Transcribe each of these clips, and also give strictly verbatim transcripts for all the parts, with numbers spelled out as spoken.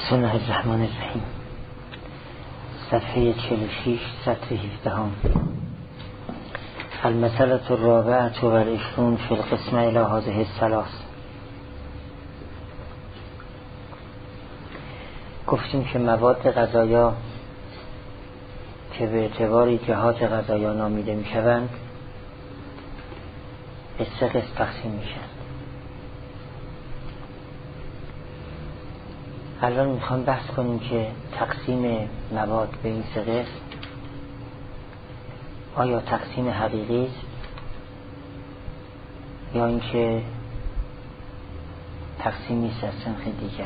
بسم الله الرحمن الرحیم. صفحه چهل و شش سطر هفده هم. المسألة الرابعة والعشرون في القسم الى هذه الثلاث. گفتیم که مواد غذایا که به اعتباری جهات غذایا نامیده می شوند به سه قسم تقسیم میشن. الان میخوام بحث کنیم که تقسیم مواد به این سه قسم آیا تقسیم حقیقی است یا اینکه تقسیمی است از صنف دیگر.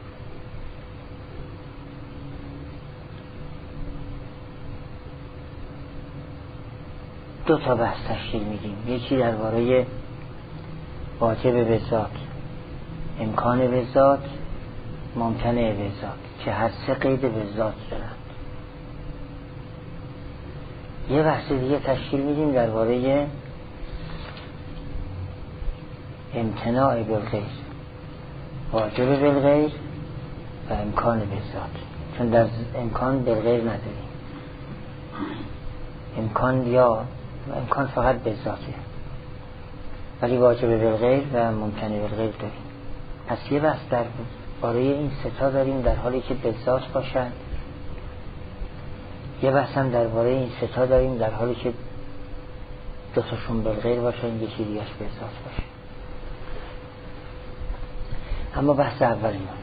دو تا بحث تشکیل میدیم. یکی درباره واجب به ذات، امکان به ذات، ممکنه به ذات که هر سه قید به ذات دارند. یه بحث دیگه تشکیل میدیم درباره امتناع بالغیر، واجب بالغیر و امکان به ذات، چون در امکان بالغیر نداریم. امکان یا امکان فقط به ذاته ولی واجب بالغیر و ممکنه بالغیر داریم. پس یه بحث در باره این ستا داریم در حالی که به ذات باشن. یه بحث هم درباره این ستا داریم در حالی که دو تاشون بالغیر باشن، یکی دیگه‌اش به ذات باشه. اما بحث اولی ما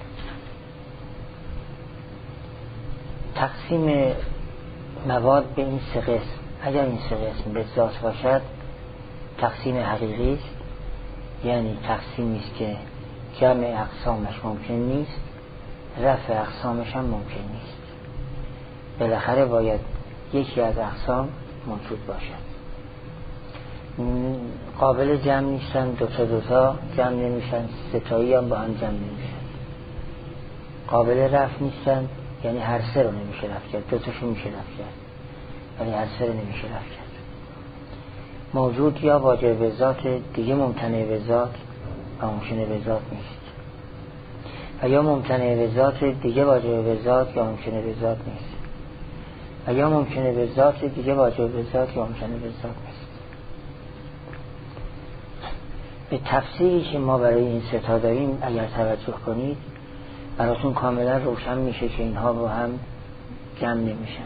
تقسیم مواد به این سه قسم. اگر این سه قسم به ذات باشد تقسیم حقیقی است، یعنی تقسیمی است که جمع اقسامش ممکن نیست، رفع اقسامش هم ممکن نیست. بالاخره باید یکی از اقسام موجود باشد. قابل جمع نیستن، دوتا دوتا جمع نمیشن، ستایی هم با هم جمع نمیشن. قابل رفع نیستن، یعنی هر سه رو نمیشه رفع کرد، دوتاشو میشه رفع کرد ولی هر سه رو نمیشه رفع کرد. موجود یا واجب به ذات، دیگه ممتنع به ذات و ممکنه به ذات نیست. و یا ممکنه به ذات دیگه واجب به ذات یا ممکنه به ذات نیست. و یا ممکنه به ذات دیگه واجب به ذات یا ممکنه به ذات نیست. به تفسیری که ما برای این ستا داریم اگر توجه کنید براتون کاملا روشن میشه که اینها با هم جمع نمیشن.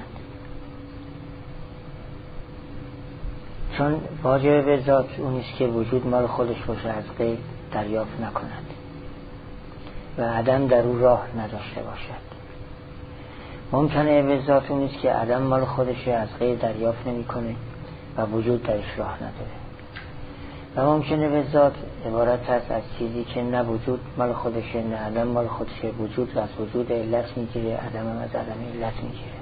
چون واجب به ذات اونیست که وجود مال خودش باشه، از غیر دریافت نکند و عدم در او راه نداشته باشد. ممکنه به ذات اونیست که عدم مال خودشه، از غیر دریافت نمی کنه و وجود درش راه نداره. و ممکنه به ذات عبارت هست از چیزی که نه وجود مال خودشه نه عدم مال خودشه، وجود از وجود علت میگیره، عدم هم از عدم علت میگیره.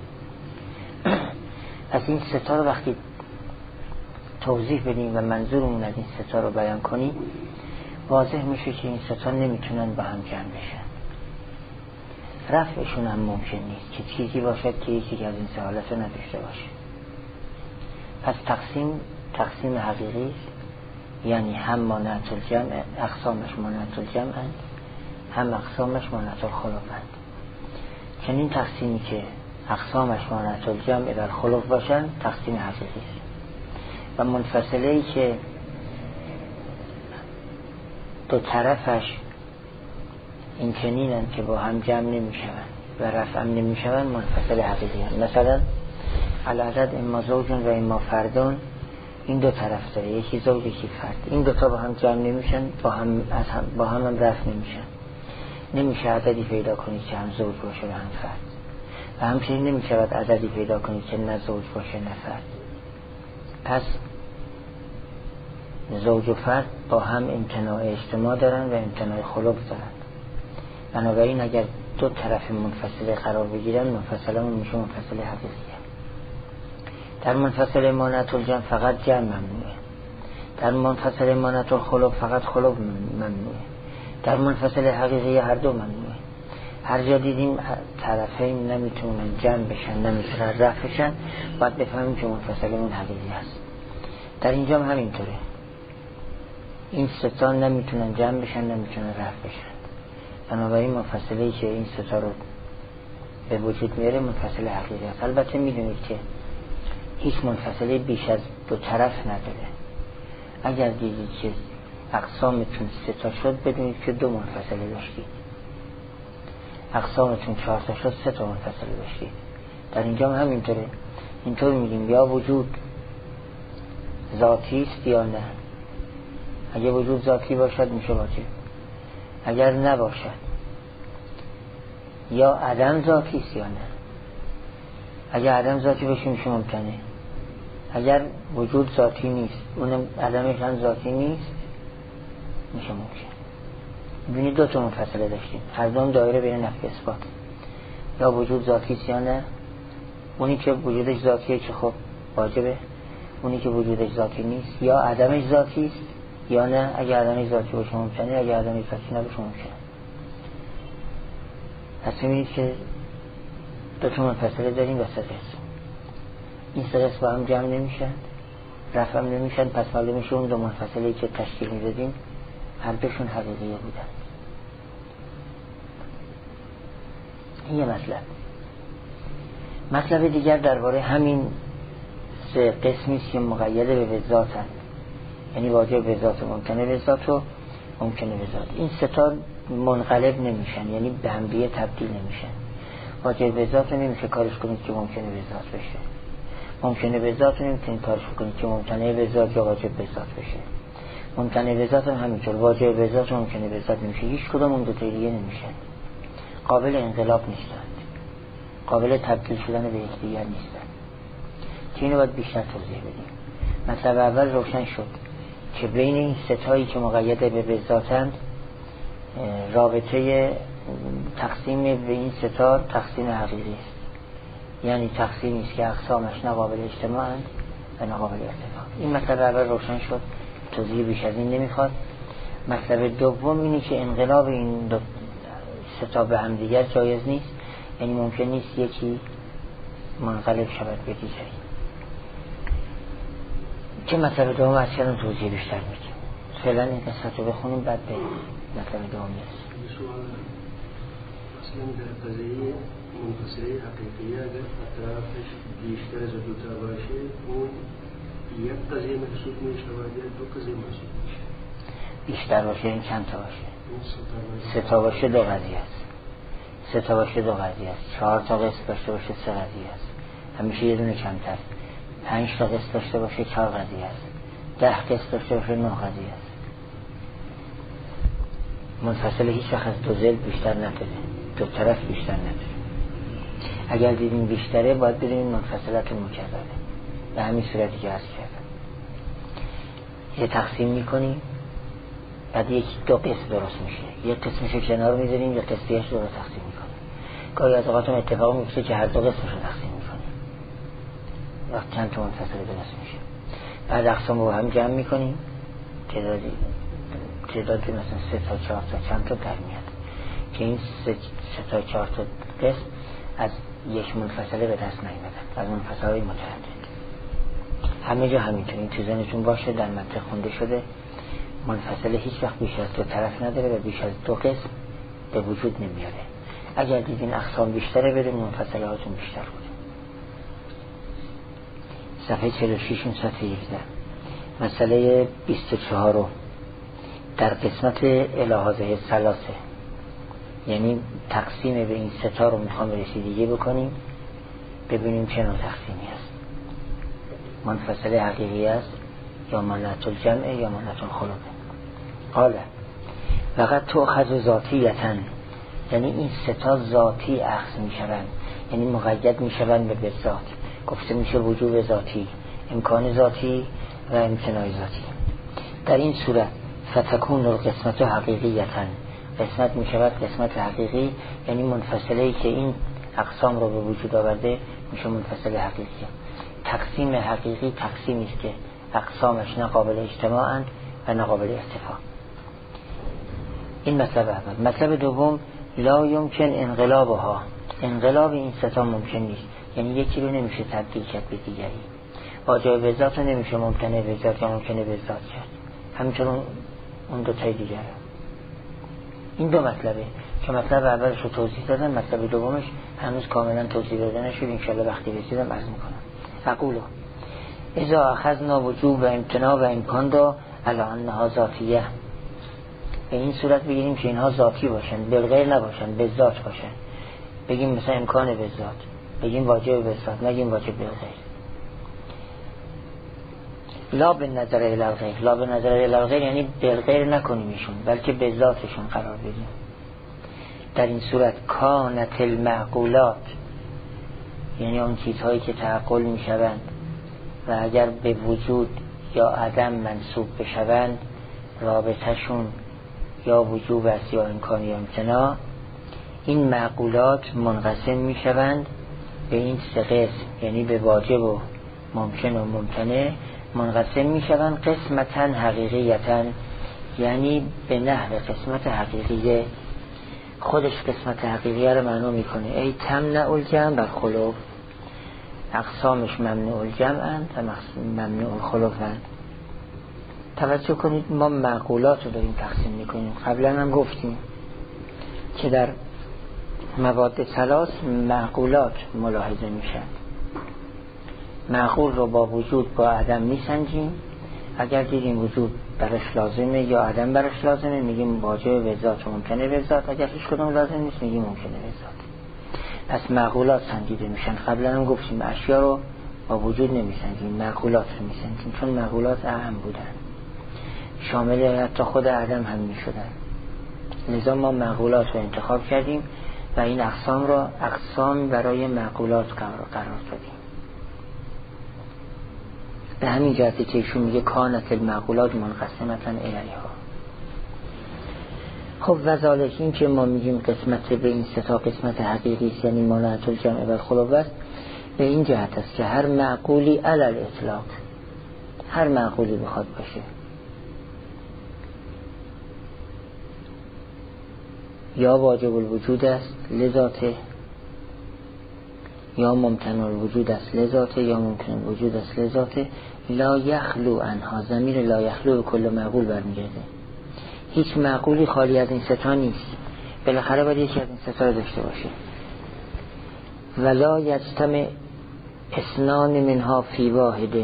از این ستا رو وقتی توضیح بدیم و منظورمون از این ستا رو بیان کنیم واضح میشه که این ستا نمیتونن با هم جمع بشن. رفعشون هم ممکن نیست که چیزی باشد که یکی از این سه حالت رو نداشته باشه. پس تقسیم تقسیم حقیقی است، یعنی هم مانعت الجمع، اقسامش مانعت الجمع اند، هم اقسامش مانعت الخلق اند. چنین تقسیمی که اقسامش مانعت الجمع در خلق باشن تقسیم حقیقی است. و منفصله ای که دو طرفش این چنینن که با هم جمع نمی شوند و رفع هم نمی شوند منفصل حقیقی هستند. مثلا العدد اما زوجون و اما فردون، این دو طرف داره، یکی زوج یکی فرد. این دوتا با هم جمع نمیشن، با هم از هم با هم, هم رفع نمیشن. نمیشه عددی پیدا کنید که هم زوج باشه و هم فرد، و همچنین نمیشود عددی پیدا کنید که نه زوج باشه نه فرد. پس زوج و فرد با هم امتناع اجتماع دارن و امتناع خلق دارن. بنابراین اگر دو طرف منفصله قرار بگیرن منفصله اون میشه منفصله حقیقیه. در منفصله مانعت الجمع فقط جمع ممنوعه. در منفصله مانعت الخلق فقط خلق ممنوعه. در منفصله حقیقی هر دو ممنوعه. هر جا دیدیم طرفین نمیتونن جمع بشن نمیتونن رفع بشن باید بفهمیم که منفصله اون حقیقی هست. در اینجا هم همینطوره. این ستا نمیتونن جمع بشن نمیتونن رفع بشن. بنابراین منفصله ای که این ستا رو به وجود میاره منفصله حقیقی است. البته میدونید که هیچ منفصله بیش از دو طرف نداره. اگر دیدید که اقسامتون سه تا شد بدونید که دو منفصله داشتید، اقسامتون چهار تا شد سه تا منفصله داشتید. در اینجا هم همینطوره. اینطور میگیم یا وجود ذاتی است یا نه. اگه وجود ذاتی باشد میشه واجب، اگر نباشد یا عدم ذاتی است یا نه. اگر عدم ذاتی باشه میشه ممکنه، اگر وجود ذاتی نیست اونم عدمش هم ذاتی نیست میشه ممکن. ببینید دو تا منفصله داشتیم، هر دوم دایره بین نفی اثبات. یا وجود ذاتی است یا نه. اونی که وجودش ذاتیه که خب واجبه، اونی که وجودش ذاتی نیست یا عدمش ذاتی است یا نه. اگر عدمش ذاتی باشه ممکنه، اگر عدمش ذاتی نباشه ممکنه. پس می‌بینید که دو تا منفصله داریم و سه قسم. این سه قسم با هم جمع نمیشن، رفع هم نمیشن، پس معلوم میشه اون دو منفصله‌ای که تشکیل میدادیم هر دوشون حقیقیه بودن. این یه مطلب. مطلب دیگر درباره همین سه قسمی است که مقیده به ذاتن، یعنی واجب به ذات، ممکنه به ذات و ممکنه به ذات. این سه تا منقلب نمیشن، یعنی به هم دیگه تبدیل نمیشن. واجب به ذات نمیشه کارش کنید که ممکنه به ذات بشه، ممکنه به ذات نمیتونید کارش کنید که ممکنه به ذات یا واجب به ذات بشه. ممکنه به ذات هم همینطور، واجب به ذات و ممکنه به ذات نمیشه. هیچ کدوم اون دو تا دیگه نمیشن، قابل انقلاب نیستند، قابل تبدیل شدن به یکدیگر نیستند. که اینو باید بیشتر توضیح بدیم. مطلب اول روشن شد که بین این ستایی که مقیده به ذاتند رابطه تقسیم به این ستا تقسیم حقیقی است، یعنی تقسیمی است که اقسامش نه قابل اجتماعند و نه قابل ارتفاع. این مطلب اول روشن شد، توضیح بیش از این نمیخواد. مطلب دوم اینی که انقلاب این دو ستا به هم دیگر جایز نیست، یعنی ممکن نیست یکی منقلب شود به دیگری. که مطلب دوم از کردن توضیح بیشتر میگیم. فعلا این قصت رو بخونیم بعد به مطلب دوم نیست. مثلا در قضیه منفصله حقیقیه اگر اطرافش بیشتر از دو تا باشه اون یک قضیه محسوب میشه و یا دو قضیه محسوب میشه. بیشتر باشه این چند تا باشه؟ سه تا باشه دو قضیه است. سه تا باشه دو قضیه است. چهار تا قسم داشته باشه سه قضیه است. همیشه یه دونه کمتر. پنج تا قسم داشته باشه چهار قضیه است. ده قسم داشته باشه نه قضیه است. منفصله هیچ وقت از دو ضلع بیشتر نداره، دو طرف بیشتر نداره. اگر دیدیم بیشتره باید بدونیم منفصلات مکرره. به همین صورتی که عرض کردم یه تقسیم میکنیم، بعد یک دو قسم درست میشه، یک قسمشو کنار میذاریم، یک قسمیش رو تقسیم میکنیم. گاهی از اوقات هم اتفاق میفته که هر دو قسمشو تقسیم میکنیم، وقت چند تا منفصله درست میشه. بعد اقسام رو هم جمع میکنیم، تعدادی تعدادی مثلا سه تا چهار تا چند تا در میاد که این سه, سه تا چهار تا قسم از یک منفصله به دست نیامدن، از منفصلهای متعدد. همه جا همینطور این تو ذهنتون باشه، در منطق خونده شده منفصله هیچ وقت بیش از دو طرف نداره و بیش از دو قسم به وجود نمیاره. اگر دیدین اقسام بیشتره بریم منفصله هاتون بیشتر بود. صفحه چهل و شش صفحه یازده مسئله بیست و چهار در قسمت الهازه ثلاثه، یعنی تقسیم به این ستا رو میخوام رسیدگی بکنیم ببینیم چه نوع تقسیمی است، منفصله حقیقی است یا منعت الجمع یا منعت الخلق. قاله وقت تؤخذ ذاتیتن، یعنی این ستا ذاتی اخذ میشوند، یعنی مقید میشوند به ذات. گفته میشه وجوب ذاتی، امکان ذاتی و امتناع ذاتی. در این صورت فتکون القسمت حقیقیتن، قسمت میشود قسمت حقیقی، یعنی منفصله‌ای که این اقسام رو به وجود آورده میشه منفصله حقیقی. تقسیم حقیقی تقسیمی است که اقسامش نه قابل اجتماعند و نه قابل ارتفاع. این مطلب اول. مطلب دوم لا یمکن انقلابها، انقلاب این ستا ممکن نیست، یعنی یکی رو نمیشه تبدیل کرد به دیگری. واجب به ذات نمیشه ممکنه به ذات یا ممکنه به ذات کرد، همینطور اون دو تای دیگر. این دو مطلبه. که مطلب اولش رو توضیح دادم، مطلب دومش هنوز کاملا توضیح داده نشد، انشالله وقتی رسیدم عرض میکنم. اقولو اذا اخذنا وجوب و امتناع و امکان را علی انها ذاتیه، به این صورت بگیریم که اینها ذاتی باشن، بالغیر نباشن، به ذات باشن. بگیم مثلا امکان به ذات، بگیم واجب به ذات، نگیم واجب بالغیر. لا به نظر الالغیر، لا به نظر الالغیر یعنی بالغیر نکنیمشون، بلکه به ذاتشون قرار بدیم. در این صورت کانت المعقولات، یعنی اون چیزهایی که تعقل می شوند و اگر به وجود یا عدم منصوب بشوند رابطهشون یا وجوب است یا امکان یا امتناع، این معقولات منقسم می شوند به این سه قسم، یعنی به واجب و ممکن و ممتنع منقسم می شوند قسمتا حقیقیتا، یعنی به نحو قسمت حقیقیه. خودش قسمت حقیقیه رو معنی میکنه، ای تمنع الجمع بر خلوف، اقسامش ممنوع الجمع اند و ممنوع الخلوف اند. توجه کنید ما معقولات رو داریم تقسیم میکنیم. قبلا هم گفتیم که در مواد ثلاث معقولات ملاحظه میشن. معقول رو با وجود با عدم میسنجیم، اگر دیدیم وجود برش لازمه یا عدم برش لازمه میگیم واجب به ذات و ممکنه به ذات، اگر هیچ کدوم لازم نیست میگیم ممکنه به ذات. پس معقولات سنجیده میشن. قبلا هم گفتیم اشیا رو با وجود نمیسنجیم، معقولات رو میسنجیم، چون معقولات اهم بودن، شامل حتی خود عدم هم میشدن. لذا ما معقولات رو انتخاب کردیم و این اقسام را اقسام برای معقولات قرار دادیم. به همین جهتی که ایشون میگه کانت المعقولات منقسمتا الیها. خب وذالک، این که ما میگیم قسمت به این سه تا قسمت حقیقی است، یعنی مانعت الجمع و الخلوف است، به این جهت است که هر معقولی علی الاطلاق، هر معقولی بخواد باشه، یا واجب الوجود است لذاته، یا ممتنع الوجود است لذاته، یا ممکن الوجود است لذاته، لا یخلو عنها، ضمیر لا یخلو به کل معقول برمیگرده. هیچ معقولی خالی از این ستا نیست، بالاخره باید یکی از این ستا رو داشته باشه. ولا یجتمع اثنان منها فی واحد،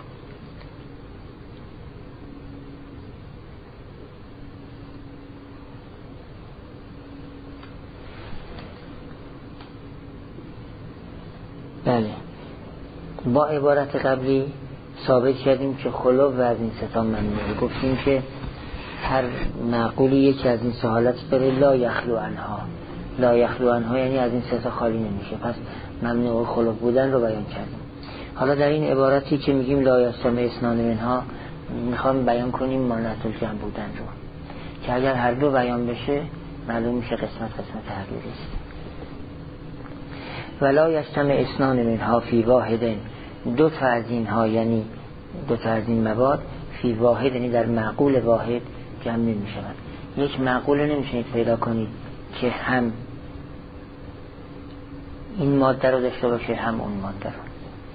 بله با عبارت قبلی ثابت کردیم که خلو و از این ستا ممنوعه. گفتیم که هر معقولی یکی از این سه حالت داره، لا یخلو عنها، لا یخلو عنها یعنی از این ستا خالی نمیشه، پس ممنوع خلو بودن رو بیان کردیم. حالا در این عبارتی که میگیم لا یجتمع اثنان منها میخوام بیان کنیم مانعت الجمع بودن رو، که اگر هر دو بیان بشه معلوم میشه قسمت قسمت حقیقی است. ولا یجتمع اثنان منها فی واحد، دو تا از اینها یعنی دو تا از این مواد فی واحد یعنی در معقول واحد جمع نمی شود. یک معقول نمیشونید پیدا کنید که هم این ماده رو داشته باشه هم اون ماده رو.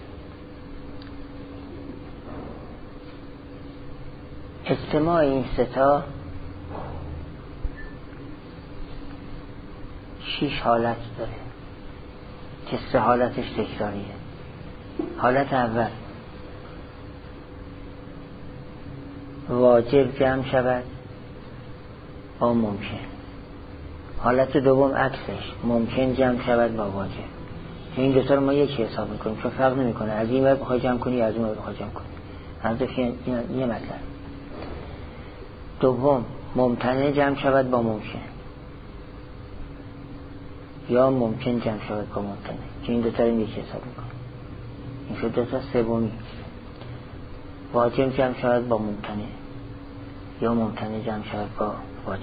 اجتماع این ستا شش حالت داره که سه حالتش تکراریه. حالت اول واجب جمع شود با ممکن. حالت دوم عکسش ممکن جمع شود با واجب. این دو تا رو ما یکی حساب میکنیم چون فرق نمیکنه از این ور بخوای جمع کنی از اون ور بخوای جمع کنی، هر دو یه مطلب. دوم ممتنع جمع شود با ممکن یا ممکن جمع شود با ممکنه، که این دو تا رو یکی حساب میکنیم. این شد دو تا. سومی واجب جمع شود با ممکنه یا ممکنه جمع شود با واجب.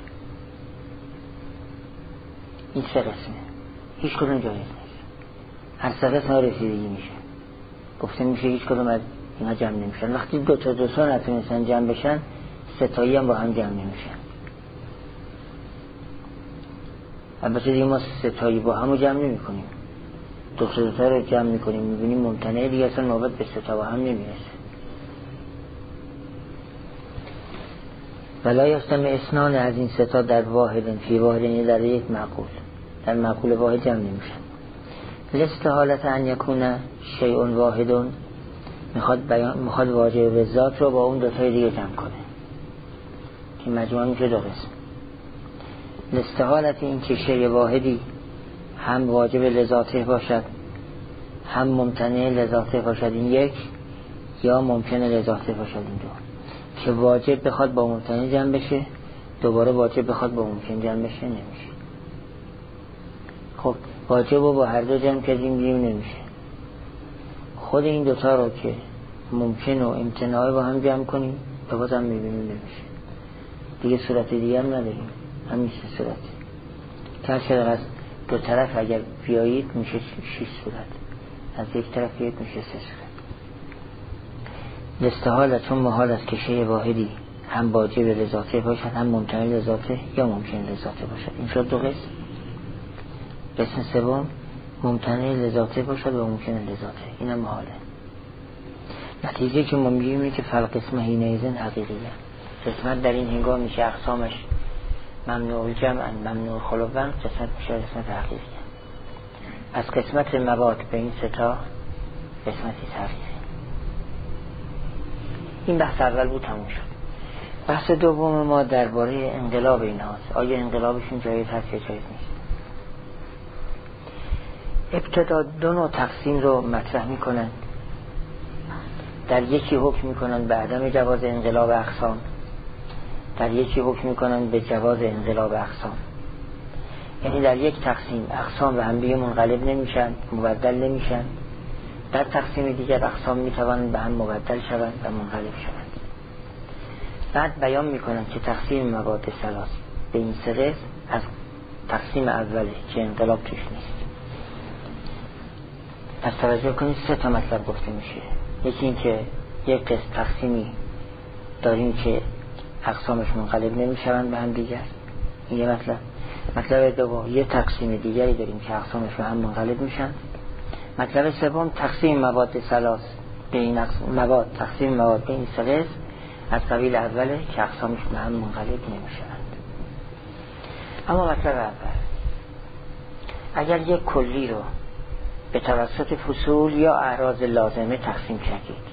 این سه قسمه، هیچ کدوم جایز نیست. هر سه قسم ها رسیدگی میشه، گفته میشه هیچ کدوم از اینا جمع نمیشن. وقتی دو تا دو تا نتونستن جمع بشن، ستایی هم با هم جمع نمیشن. البته دیگه ما ستایی با هم رو جمع نمی کنیم، دو تا دو تا رو جمع میکنیم، میبینیم ممتنه دیگه اصلا نوبت به ستا با هم نمیرسه. ولا یستمع اثنان از این ستا در واحد فی واحد، یعنی در یک معقول، در معقول واحد جمع نمیشن. لاستحالت ان یکون شیء واحد، میخواد بیان میخواد واجب به ذات رو با اون دو تای دیگه جمع کنه که مجموعه میشه دو قسم. لاستحالت این که شیء واحدی هم واجب لذاته باشد هم ممتنع لذاته باشد، این یک، یا ممکنه لذاته باشد، این دو. که واجب بخواد با ممتنع جمع بشه، دوباره واجب بخواد با ممکن جمع بشه، نمیشه. خب واجب رو با هر دو جمع کردیم دیم نمیشه. خود این دوتا رو که ممکن و امتناعی با هم جمع کنیم به باز هم میبینیم نمیشه. دیگه صورت دیگه هم نداریم، همین سه صورت که هر از دو طرف اگر بیایید میشه شش صورت، از یک طرف بیایید میشه سه صورت. لاستحاله چون محال است که شیء واحدی هم واجب لذاته باشد هم ممتنع لذاته یا ممکن لذاته باشد. این شد دو قسم. قسم سوم ممتنع لذاته باشد و ممکن لذاته، اینم محاله. نتیجه که ما میگیم اینه که فل قسمه حینئذ حقیقیه، قسمت در این هنگام میشه اقسامش ممنوع الجمع ممنوع الخلوان، قسمت میشه قسمت حقیقیه. از قسمت مواد به این ستا قسمتی تغییره. این بحث اول بود، تموم شد. بحث دوم ما درباره انقلاب اینهاست. آیا انقلابشون جایز هست یا جایز نیست؟ ابتدا دو نوع تقسیم رو مطرح میکنن. در یکی حکم میکنن به عدم جواز انقلاب اقسام، در یکی حکم میکنن به جواز انقلاب اقسام. یعنی در یک تقسیم اقسام به هم دیگه منقلب نمیشن، مبدل نمیشن. در تقسیم دیگر اقسام میتوانند به هم مبدل شوند و منقلب شوند. بعد بیان میکنن که تقسیم مواد ثلاث به این سه قسم از تقسیم اوله که انقلاب توش نیست. پس توجه کنید سه تا مطلب گفته میشه. یکی این که یک قسم تقسیمی داریم که اقسامش منقلب نمیشوند به هم دیگر، این یه مطلب. مطلب دوم یه تقسیم دیگری داریم که اقسامش به هم منقلب میشن. مطلب سوم تقسیم مواد ثلاث به این مواد تقسیم مواد به این سه قسم از قبیل اوله که اقسامش به هم منقلب نمیشوند. اما مطلب اول، اگر یک کلی رو به توسط فصول یا اعراض لازمه تقسیم کردید،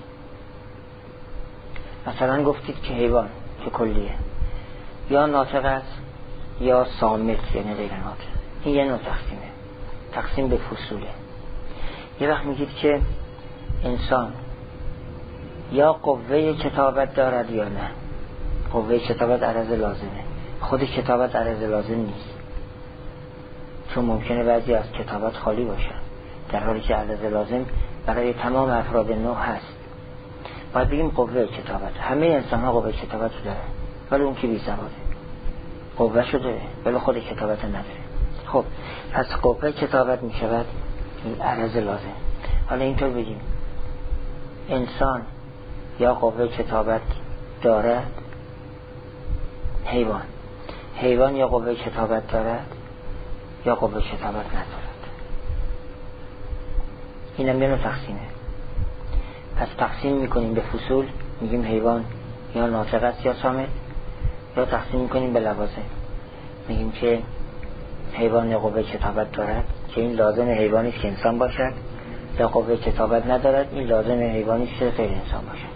مثلا گفتید که حیوان که کلیه یا ناطق است یا صامت یعنی غیر ناطق، این یه نوع تقسیمه، تقسیم به فصوله. یه وقت میگید که انسان یا قوه کتابت دارد یا نه. قوه کتابت عرض لازمه، خود کتابت عرض لازم نیست، چون ممکنه بعضی از کتابت خالی باشه در حالی که عرض لازم برای تمام افراد نوع هست. باید بگیم قوه کتابت، همه انسان ها قوه کتابت رو داره، ولی اون که بی سواده قوه شو داره ولی خود کتابت نداره. خب پس قوه کتابت می شود عرض لازم. حالا اینطور بگیم انسان یا قوه کتابت دارد، حیوان حیوان یا قوه کتابت دارد یا قوه کتابت ندارد. اینم یه نوع تقسیمه. پس تقسیم میکنیم به فصول، میگیم حیوان یا ناطق است یا صامت، یا تقسیم میکنیم به لوازم، میگیم که حیوان یا قوه کتابت دارد که این لازم حیوانیش که انسان باشد، یا قوه کتابت ندارد این لازم حیوانیش که غیر انسان باشد.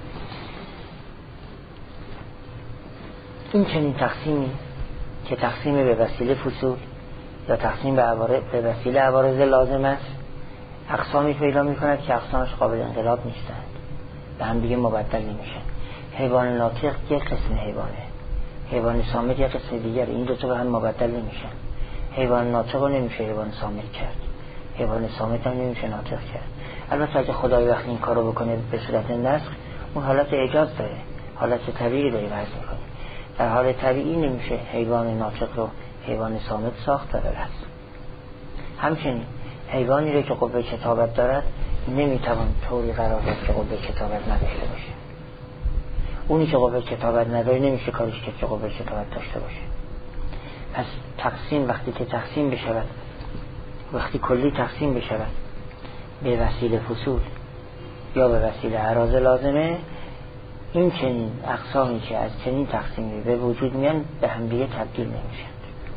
این چنین تقسیمی که تقسیم به وسیله فصول یا تقسیم به, به وسیله عوارض لازم است، اقسامی پیدا میکند که اقسامش قابل انقلاب نیستند، به هم دیگه مبدل نمیشن. حیوان ناطق یک قسم حیوانه، حیوان صامت یک قسم دیگر، این دو تا به هم مبدل نمیشن. حیوان ناطق رو نمیشه حیوان صامت کرد، حیوان صامت هم نمیشه ناطق کرد. البته اگه خدای وقتی این کارو بکنه به صورت نسخ، اون حالت اعجاز داره، حالت طبیعی داره وضع میکنه. در حال طبیعی نمیشه حیوان ناطق رو حیوان صامت ساخت داره است. همچنین حیوانی رو که قوه کتابت دارد نمیتوان طوری قرار داد که قوه کتابت نداشته باشه. اونی که قوه کتابت نداره نمیشه کارش کرد که قوه کتابت داشته باشه. پس تقسیم وقتی که تقسیم بشود، وقتی کلی تقسیم بشود به وسیله فصول یا به وسیله اعراض لازمه، این چنین اقسامی که از چنین تقسیمی به وجود میان به هم دیگه تبدیل نمیشن.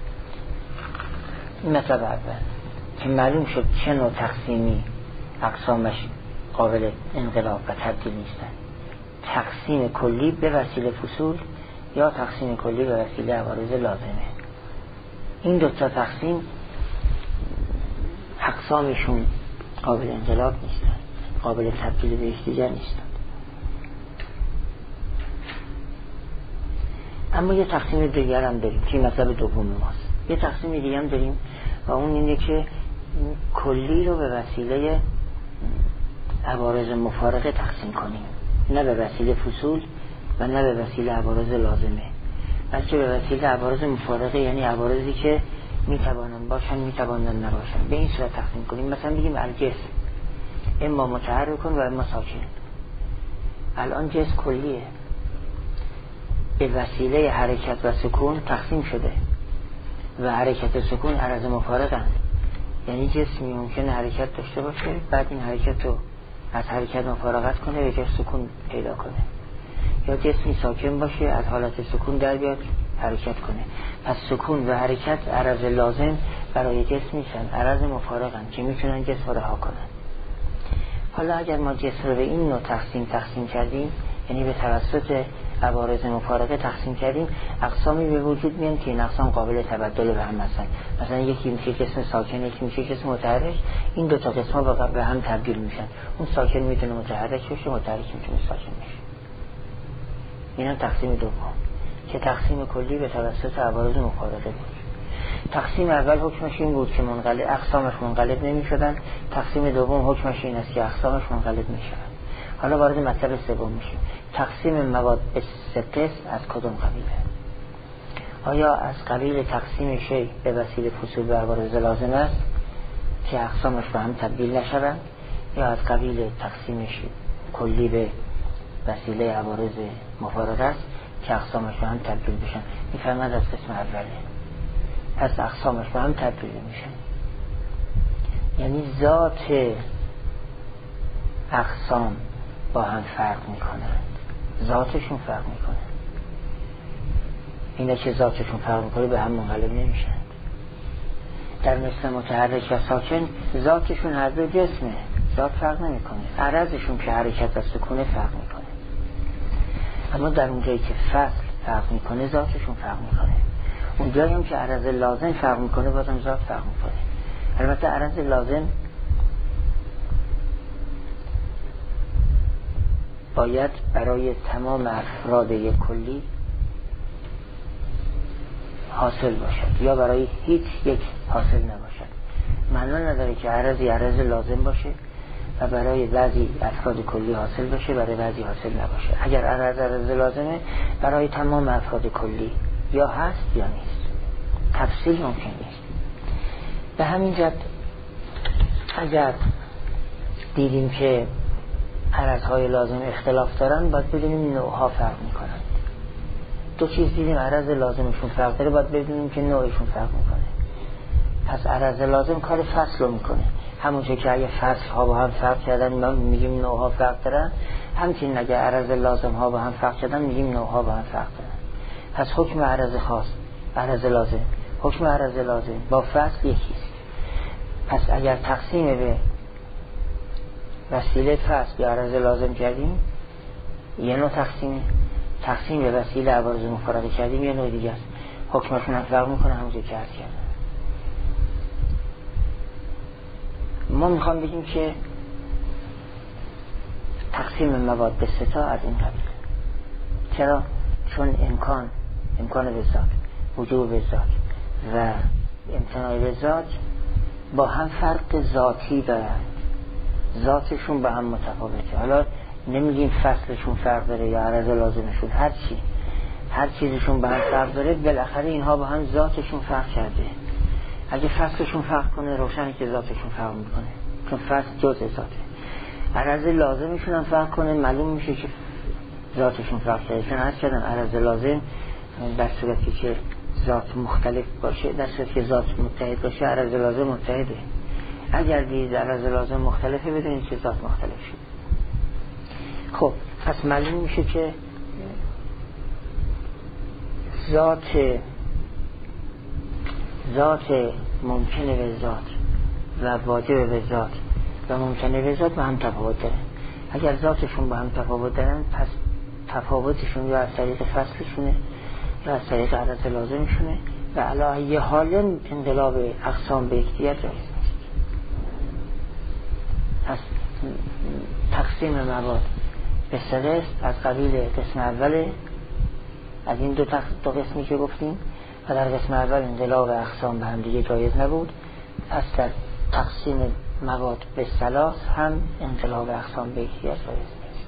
این مطلب اول که معلوم شد چه نوع تقسیمی اقسامش قابل انقلاب و تبدیل نیستن: تقسیم کلی به وسیله فصول یا تقسیم کلی به وسیله عوارض لازمه. این دو تا تقسیم اقسامشون قابل انقلاب نیستن، قابل تبدیل به یکدیگر نیستن. اما یه تقسیم دیگر هم داریم که مطلب دوم ماست. یه تقسیم دیگر هم داریم و اون اینه که کلی رو به وسیله عوارض مفارقه تقسیم کنیم، نه به وسیله فصول و نه به وسیله عوارض لازمه، بلکه به وسیله عوارض مفارقه، یعنی عوارضی که میتوانن باشن میتوانن نباشن، به این صورت تقسیم کنیم. مثلا بگیم الجسم اما متحرک و اما ساکن. الان جسم کلیه، به وسیله حرکت و سکون تقسیم شده و حرکت و سکون عرض مفارقند. یعنی جسمی ممکنه حرکت داشته باشه، بعد این حرکت رو از حرکت مفارقت کنه و جسم سکون پیدا کنه، یا جسمی ساکن باشه از حالت سکون در بیاد حرکت کنه. پس سکون و حرکت عرض لازم برای جسم نیستن، عرض مفارقند که میتونن جسم رو رها کنن. حالا اگر ما جسم رو به این نوع تقسیم تقسیم کردیم، یعنی به توسط عوارض مفارقه تقسیم کردیم، اقسامی به وجود میان که این اقسام قابل تبدل به هم هستن. مثلا یکی میشه جسم ساکن، یکی میشه جسم متحرک. این دو تا قسم‌ها به هم تبدیل میشن. اون ساکن میتونه متحرک بشه، متحرک میتونه ساکن بشه. اینا تقسیم دوم که تقسیم کلی به توسط عوارض مفارقه بود. تقسیم اول حکمش این بود که منقلب اقسامش منقلب نمیشدن. تقسیم دوم حکمش این است که اقسامش منقلب میشن. حالا وارد مطلب سوم میشیم. تقسیم مواد به سه قسم از کدوم قبیله؟ آیا از قبیل تقسیم شیء به وسیله فصول و عوارض لازم است که اقسامش به هم تبدیل نشوند، یا از قبیل تقسیم شیء کلی به وسیله عوارض مفارقه است که اقسامش به هم تبدیل بشن؟ میفرماد از قسم اوله. پس اقسامش به هم تبدیل میشن، یعنی ذات اقسام با هم فرق میکنند، ذاتشون فرق میکنه. اینا که ذاتشون فرق میکنه به هم منقلب نمیشن. در مثل متحرک و ساکن ذاتشون هر دو جسمه، ذات فرق نمیکنه، عرضشون که حرکت و سکونه فرق میکنه. اما در اونجایی که فصل فرق میکنه ذاتشون فرق میکنه. اونجایی هم که عرض لازم فرق میکنه بازم ذات فرق میکنه. البته عرض لازم باید برای تمام افراد یک کلی حاصل باشد یا برای هیچ یک حاصل نباشد. معنا نداره که عرضی عرض لازم باشه و برای بعضی افراد کلی حاصل باشه، برای بعضی حاصل نباشه. اگر عرض عرض لازمه برای تمام افراد کلی یا هست یا نیست، تفصیل ممکن نیست. به همین جهت اگر دیدیم که عرضهای لازم اختلاف دارن، باید بدونیم نوعها فرق میکنن. دو چیز دیدیم عرض لازمشون فرق داره، باید بدونیم که نوعشون فرق میکنه. پس عرض لازم کار فصل رو میکنه. همونجا که اگه فصل ها با هم فرق کردن ما میگیم نوعها فرق دارن، همچنین اگه عرض لازم ها با هم فرق کردن میگیم نوعها با هم فرق دارن. پس حکم عرض خاص، عرض لازم، حکم عرض لازم با فصل یکیست. پس اگر تقسیم به وسیله فصل یا عرض لازم کردیم یه نوع تقسیم، تقسیم به وسیله عوارض مفارقه کردیم یه نوع دیگه است. حکمشون هم فرق میکنه، همونجا که عرض کردم. ما میخوام بگیم که تقسیم مواد به سه تا از این قبیل. چرا؟ چون امکان امکان به ذات، وجوب به ذات و امتناع به ذات با هم فرق ذاتی دارن، ذاتشون با هم متفاوته. حالا نمیگیم فصلشون فرق داره یا عرض لازمشون، هر چی هر چیزشون با هم فرق داره، بالاخره اینها با هم ذاتشون فرق کرده. اگه فصلشون فرق کنه روشنه که ذاتشون فرق میکنه، چون فصل جزء ذاته. عرض لازمشون هم فرق کنه، معلوم میشه که ذاتشون فرق کرده. چون هر چیزن عرض لازم در صورتی که ذات مختلف باشه، در صورتی که ذات متحد باشه عرض لازم متحده. اگر دید عرض لازم مختلفه بدونید که ذات مختلف شد. خب پس معلوم میشه که ذات ذات ممکنه به ذات و واجب به ذات و ممکنه به ذات با هم تفاوت دارن. اگر ذاتشون با هم تفاوت دارن پس تفاوتشون یا از طریق فصلشونه یا از طریق عدد لازمشونه و علی یه حال انقلاب اقسام به یکدیگر جایز نیست. پس تقسیم مواد به سه قسم از قبیل قسم اوله از این دو, دو قسمی که گفتیم و در قسم اول انقلاب اقسام به هم دیگه جایز نبود، پس در تقسیم مواد به ثلاث هم انقلاب اقسام به یکدیگر جایز نیست.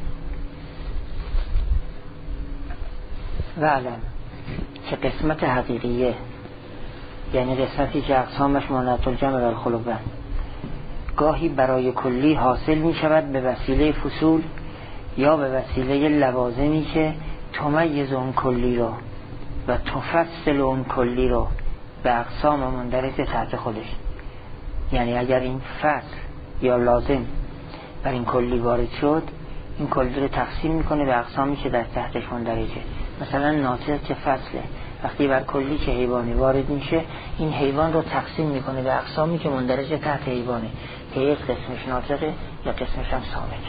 و علم که قسمت حقیقیه یعنی قسمتی که اقسامش مانعت الجمع و الخلق گاهی برای کلی حاصل می شود به وسیله فصول یا به وسیله لوازمی که تمیز اون کلی رو و تفصل اون کلی رو به اقسام مندرج تحت خودش. یعنی اگر این فصل یا لازم بر این کلی وارد شد، این کلی رو تقسیم میکنه به اقسامی که در تحتش مندرجه. مثلا ناطق که فصله، وقتی بر کلی که حیوانی وارد میشه، این حیوان رو تقسیم میکنه به اقسامی که مندرج تحت حیوانه که یک قسمش ناطقه یا قسمش هم صامته.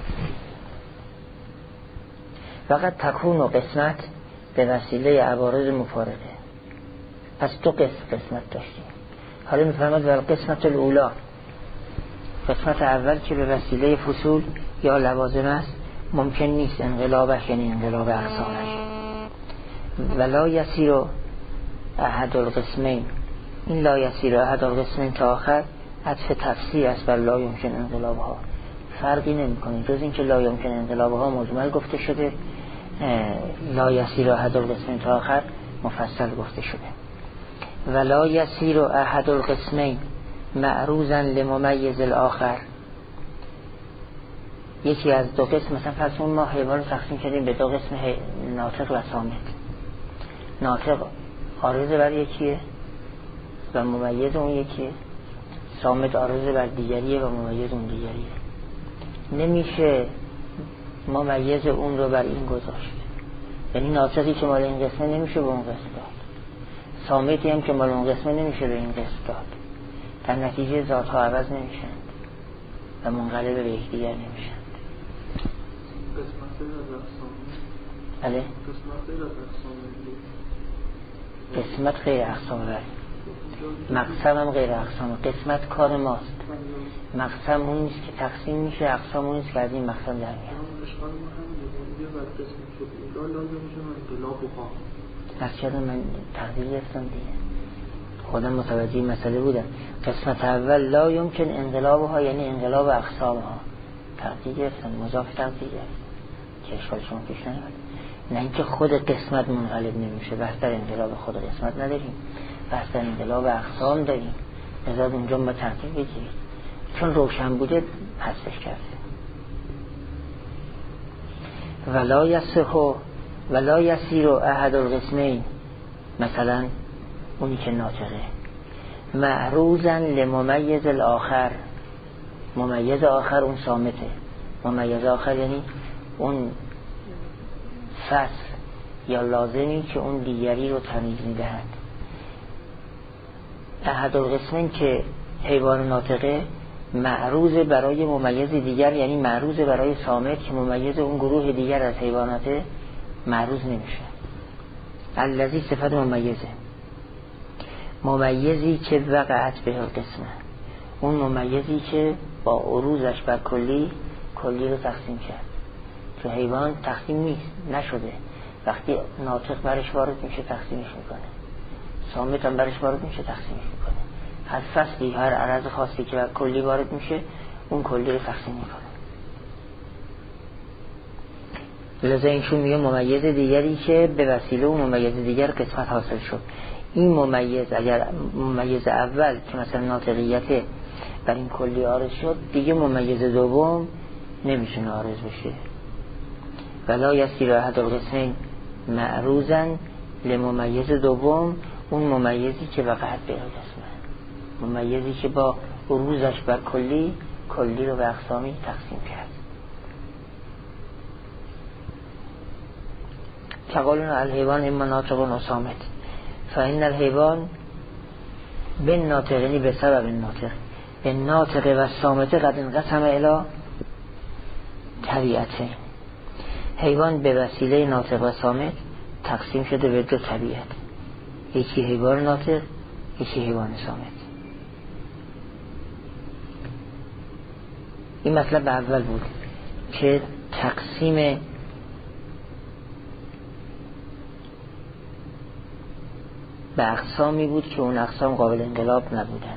فقط تکون و قسمت به وسیله عوارض مفارقه. پس دو قسم قسمت داشتیم. حالا میفرماد ول قسمت الاولا، قسمت اول که به وسیله فصول یا لوازم است ممکن نیست انقلابش یعنی انقلاب اقسامش. ولا یسیر احد القسمین، این لا یسیر احد القسمین تا آخر عطف تفسیر است بر لا یمکن انقلابها، فرقی نمی کنه جز این که لا یمکن انقلابها مجمل گفته شده، لا یسیر احد القسمین تا آخر مفصل گفته شده. ولا یسیر احد القسمین معروضا لممیز الاخر، یکی از دو قسم، مثلا فرض کنید ما حیوان رو تقسیم کردیم به دو قسم، ناطق و صامت. ناطق عارض بر یکیه و ممیز اون یکیه، صامت عارض بر دیگریه و ممیز اون دیگریه. نمیشه ممیز اون رو بر این گذاشت، یعنی ناطقی که مال این قسمه نمیشه به اون قسم داد، صامتی هم که مال اون قسمه نمیشه به این قسم داد. در نتیجه ذاتها عوض نمیشن و منقلب به یکدیگر نمیشن. بله؟ قسمت غیر اقسام بری، مقسم هم غیر اقسام. قسمت کار ماست، مقسم اون نیست که تقسیم میشه، اقسام اون نیست که از این مقسم در میاد. از چرا من تقدیر گرفتم دیگه، خودم متوجه مسئله بودم. قسمت اول لا یمکن انقلابها یعنی انقلاب اقسامها، تقدیر گرفتم، مضاف تقدیر گرفتم که اشکال شما پیش نمیاد. نه اینکه خود قسمت منقلب نمیشه، بحث در انقلاب خود قسمت نداریم، بحث در انقلاب اقسام داریم. لذا اونجا با ترتیب بگیرید، چون روشن بوده حذفش کرده. ولا یصح ولا یسیر احد القسمین، مثلا اونی که ناطقه، معروضا لممیز الاخر، ممیز آخر اون صامته. ممیز آخر یعنی اون فصل یا لازمی که اون دیگری رو تمیز میدهد. احد القسمین که حیوان ناطقه معروض برای ممیز دیگر، یعنی معروض برای صامت که ممیز اون گروه دیگر از حیوانات معروض نمیشه. الذی صفت ممیزه، ممیزی که وقعت به القسمه، اون ممیزی که با عروضش بر کلی کلی رو تقسیم کرد. تو حیوان تقسیم نیست، نشده، وقتی ناطق برش وارد میشه تقسیمش میکنه، صامت هم برش وارد میشه تقسیمش میکنه. هر فصلی هر عرض خاصی که بر کلی وارد میشه اون کلی رو تقسیم میکنه. لذا اینشون میگه ممیز دیگری که به وسیله اون ممیز دیگر قسمت حاصل شد. این ممیز اگر ممیز اول که مثلا ناطقیت بر این کلی عارض شد، دیگه ممیز دوم نمیشه عارض بشه. ولا یسیر احد القسمین معروضا لممیز دوم، اون ممیزی که وقعت به القسمه، ممیزی که با عروضش بر کلی کلی رو به اقسامی تقسیم کرد. تقولون الحیوان اما ناطق و صامت فإن الحیوان بالناطق یعنی به سبب الناطق الناطق و صامت قد انقسم الی طبیعته. حیوان به وسیله ناطق و صامت تقسیم شده به دو طبیعت، یکی حیوان ناطق یکی حیوان صامت. این مطلب اول بود که تقسیم به اقسامی بود که اون اقسام قابل انقلاب نبودند.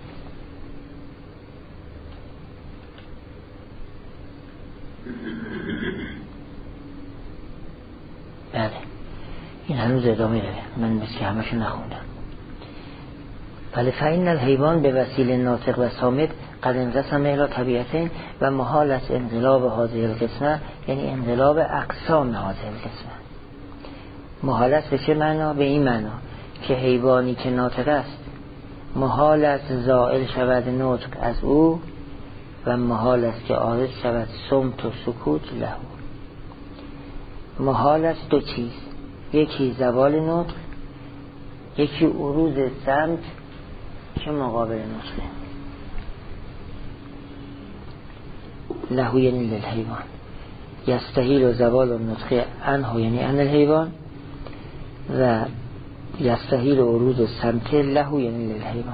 بله این هنوز ادامه داره، من مثل همشو نخوندم. بله فإن الحیوان به وسیله ناطق و صامت قد انقسم الی طبیعتین و محال است انقلاب هذه القسمه، یعنی انقلاب اقسام هذه القسمه. محال است به چه معنا؟ به این معنا که حیوانی که ناطق است محال است زائل شود نطق از او و محال است که عارض شود صمت و سکوت له. محال است دو چیز، یکی زوال نطق، یکی عروض صمت که مقابل نطقه. له یعنی للحیوان، یستحیل زوال النطق عنه یعنی عن الحیوان و یستحیل عروض صمت له یعنی للحیوان.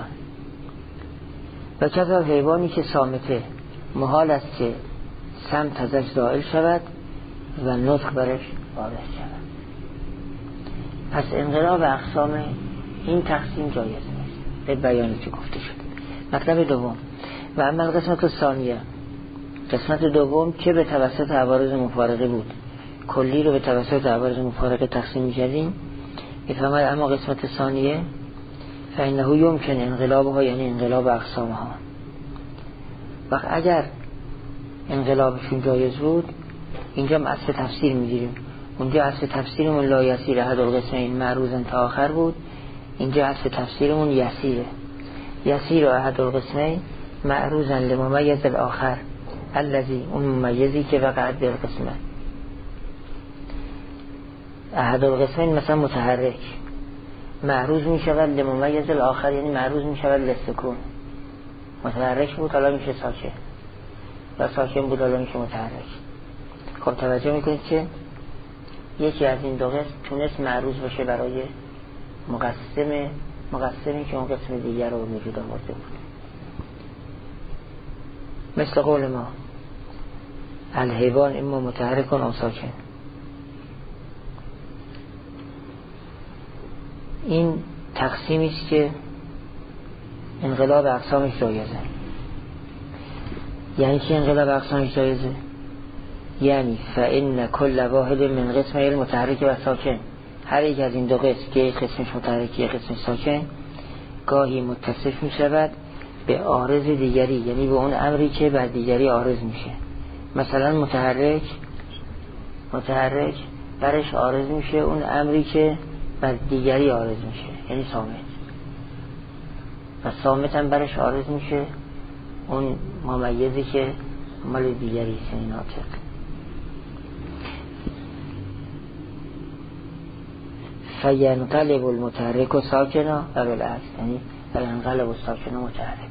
و کذا حیوانی که صامته محال است که صمت ازش زائل شود و نطق برش وارد شود. پس انقلاب اقسام این تقسیم جایز نیست به بیانی که گفته شد. مطلب دوم و اما قسمت ثانیه، قسمت دوم که به توسط عوارض مفارقه بود، کلی رو به توسط عوارض مفارقه تقسیم می‌کردیم. میفهمد اما قسمت ثانیه فإنه یمکن انقلابها یعنی انقلاب اقسامها. وقت اگر انقلابشون جایز بود اینجا هم اصل تفسیر میگیریم. اونجا اصل تفسیرمون لا یسیر احد القسمین معروضا تا آخر بود، اینجا اصل تفسیرمون یسیره. یسیر احد القسمین معروضا لممیز الاخر الذی، اون ممیزی که وقعت در قسمه. احد القسمین مثلا متحرک معروض می شود لممیز الاخر یعنی معروض می شود لسکون. متحرک بود حالا میشه ساکن و ساکن بود حالا میشه متحرک. خب توجه میکنید که یکی از این دو قسم تونست معروض باشه برای مقسم مقسمی که اون قسم دیگر رو وجود آورده بود. مثل قول ما الحیوان اما متحرک و ساکن. این تقسیمی است که انقلاب اقسامش جایزه. یعنی که انقلاب اقسامش جایزه یعنی فإن كل واحد من قسمه المتحرک و ساکن، هر یک از این دو قسم که یک قسمش متحرک یک قسمش ساکن گاهی متصف می شود به عارض دیگری، یعنی به اون امری که بر دیگری عارض میشه. مثلا متحرک متحرک برش عارض میشه اون امری که بر دیگری عارض میشه یعنی صامت، و صامت هم برش عارض میشه اون ممیزی که مال دیگری است یعنی ناطق. فینقلب المتحرک ساکنا و بالعکس، یعنی فینقلب الساکن متحرک.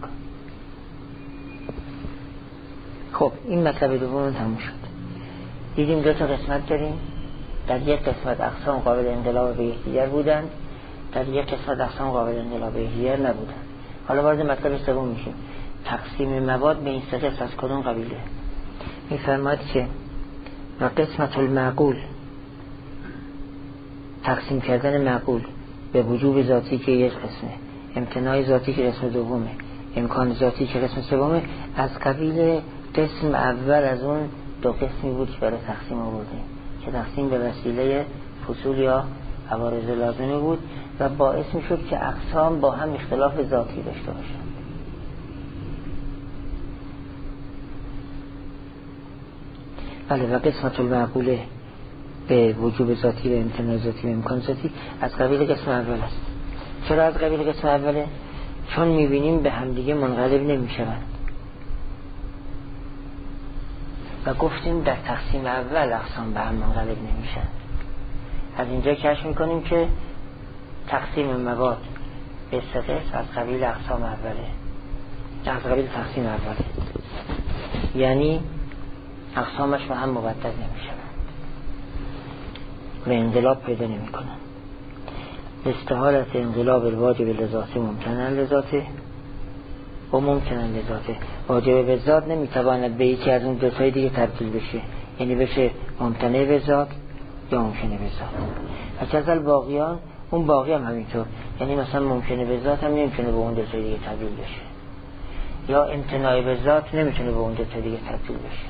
خب این مطلب دوم تموم شد. دیدیم دو تا قسمت داریم، در یک قسمت اقسام قابل انقلاب به یکدیگر بودند، در یک قسمت اقسام قابل انقلاب به یکدیگر نبودند. حالا وارد مطلب سوم میشیم، تقسیم مواد به این سه قسم از کدوم قبیله. میفرماید که و قسمت المعقول، تقسیم کردن معقول به وجوب ذاتی که یک قسمه، امتناع ذاتی که قسم دومه، امکان ذاتی که قسم سومه، از قبیل قسم اول از اون دو قسمی بود که برای تقسیم آوردیم که تقسیم به وسیله فصول یا عوارض لازمه بود و باعث می شد که اقسام با هم اختلاف ذاتی داشته باشند. بله و قسمت المعقوله به وجوب ذاتی و امتناع ذاتی و امکان ذاتی از قبیل قسم اول است. چرا از قبیل قسم اوله؟ چون می بینیم به همدیگه منقلب نمی شوند و گفتیم در تقسیم اول اقسام به هم منقلب نمی شوند. از اینجا کشف میکنیم که تقسیم مواد به سه قسم از قبیل اقسام اوله، از قبیل تقسیم اوله، یعنی اقسامش به هم مبدل نمیشن و انقلاب پیدا نمی کنن. استحالت انقلاب الواجب لذاته ممکنن لذاته و ممکنن لذاته. واجب به ذات نمیتواند به یکی از اون دو تای دیگه تبدیل بشه، یعنی بشه ممتنع به ذات یا ممکنه به ذات. اجازل باقیان، اون باقی هم همینطور، یعنی مثلا ممکنه به ذات هم نمیتونه به اون دو تای دیگه تبدیل بشه، یا امتناع به ذات نمیتونه به اون دو تای دیگه تبدیل بشه.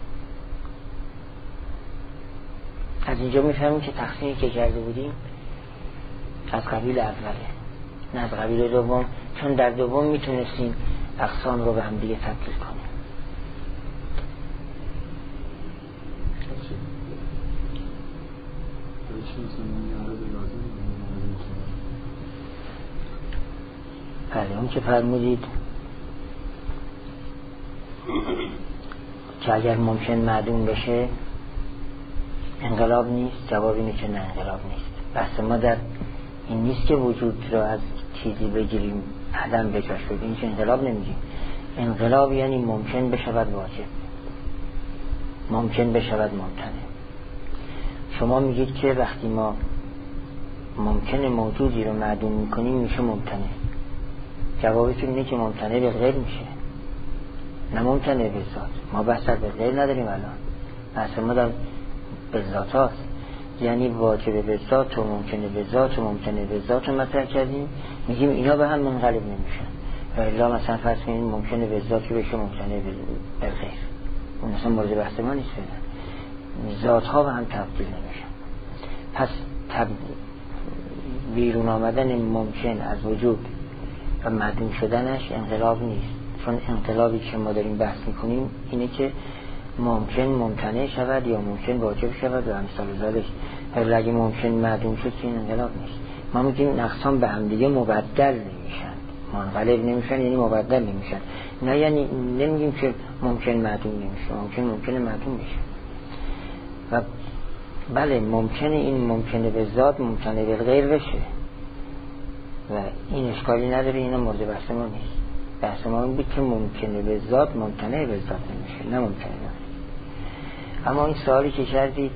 از اینجا میفهمیم که تقسیمی که کرده بودیم از قبیل اوله نه از قبیل دوم، چون در دوم میتونستیم اقسام رو به هم دیگه تبدیل کنیم. بله، اون که فرمودید که اگر ممکن معدوم بشه انقلاب نیست، جواب اینه که نه انقلاب نیست. بحث ما در این نیست که وجود را از چیزی بگیریم عدم بجاش بگیم، این که انقلاب نمیگیم. انقلاب یعنی ممکن بشود واجب، ممکن بشود ممتنع. شما میگید که وقتی ما ممکن موجودی رو معدوم میکنیم میشه ممتنع، جوابتون اینه که ممتنع به غیر میشه، نه ممتنع به ذات. ما بحث به غیر نداریم الان، بحث ما در به ذات هاست، یعنی واجب به ذات و ممکنه به ذات و ممکنه به ذات رو مطرح کردیم، میگیم اینا به هم منقلب نمیشن. و الا مثلا فرض کنید ممکنه به ذات بشه ممکنه به غیر، اون اصلا مورد بحث ما نیست. ذات ها به هم تبدیل نمیشن. پس تب... بیرون آمدن ممکن از وجود و معدوم شدنش انقلاب نیست، چون انقلابی که ما داریم بحث میکنیم اینه که ممکن ممتنع شود یا ممکن واجب شود و امثال ذالک. ولی اگه ممکن معدوم شد که این انقلاب نیست. ما میگیم این اقسام به هم دیگه مبدل نمیشن، منقلب نمیشن یعنی مبدل نمیشن، نه یعنی نمیگیم که ممکن معدوم نمیشه، ممکن ممکنه معدوم میشه. و بله ممکنه این ممکنه به ذات ممکنه به غیر بشه و این اشکالی نداره، اینا مورد بحث ما نیست. بحث ما این بود که ممکنه به ذات ممکنه به ذات نمیشه، نه ممکنه نه. اما این سوالی که کردید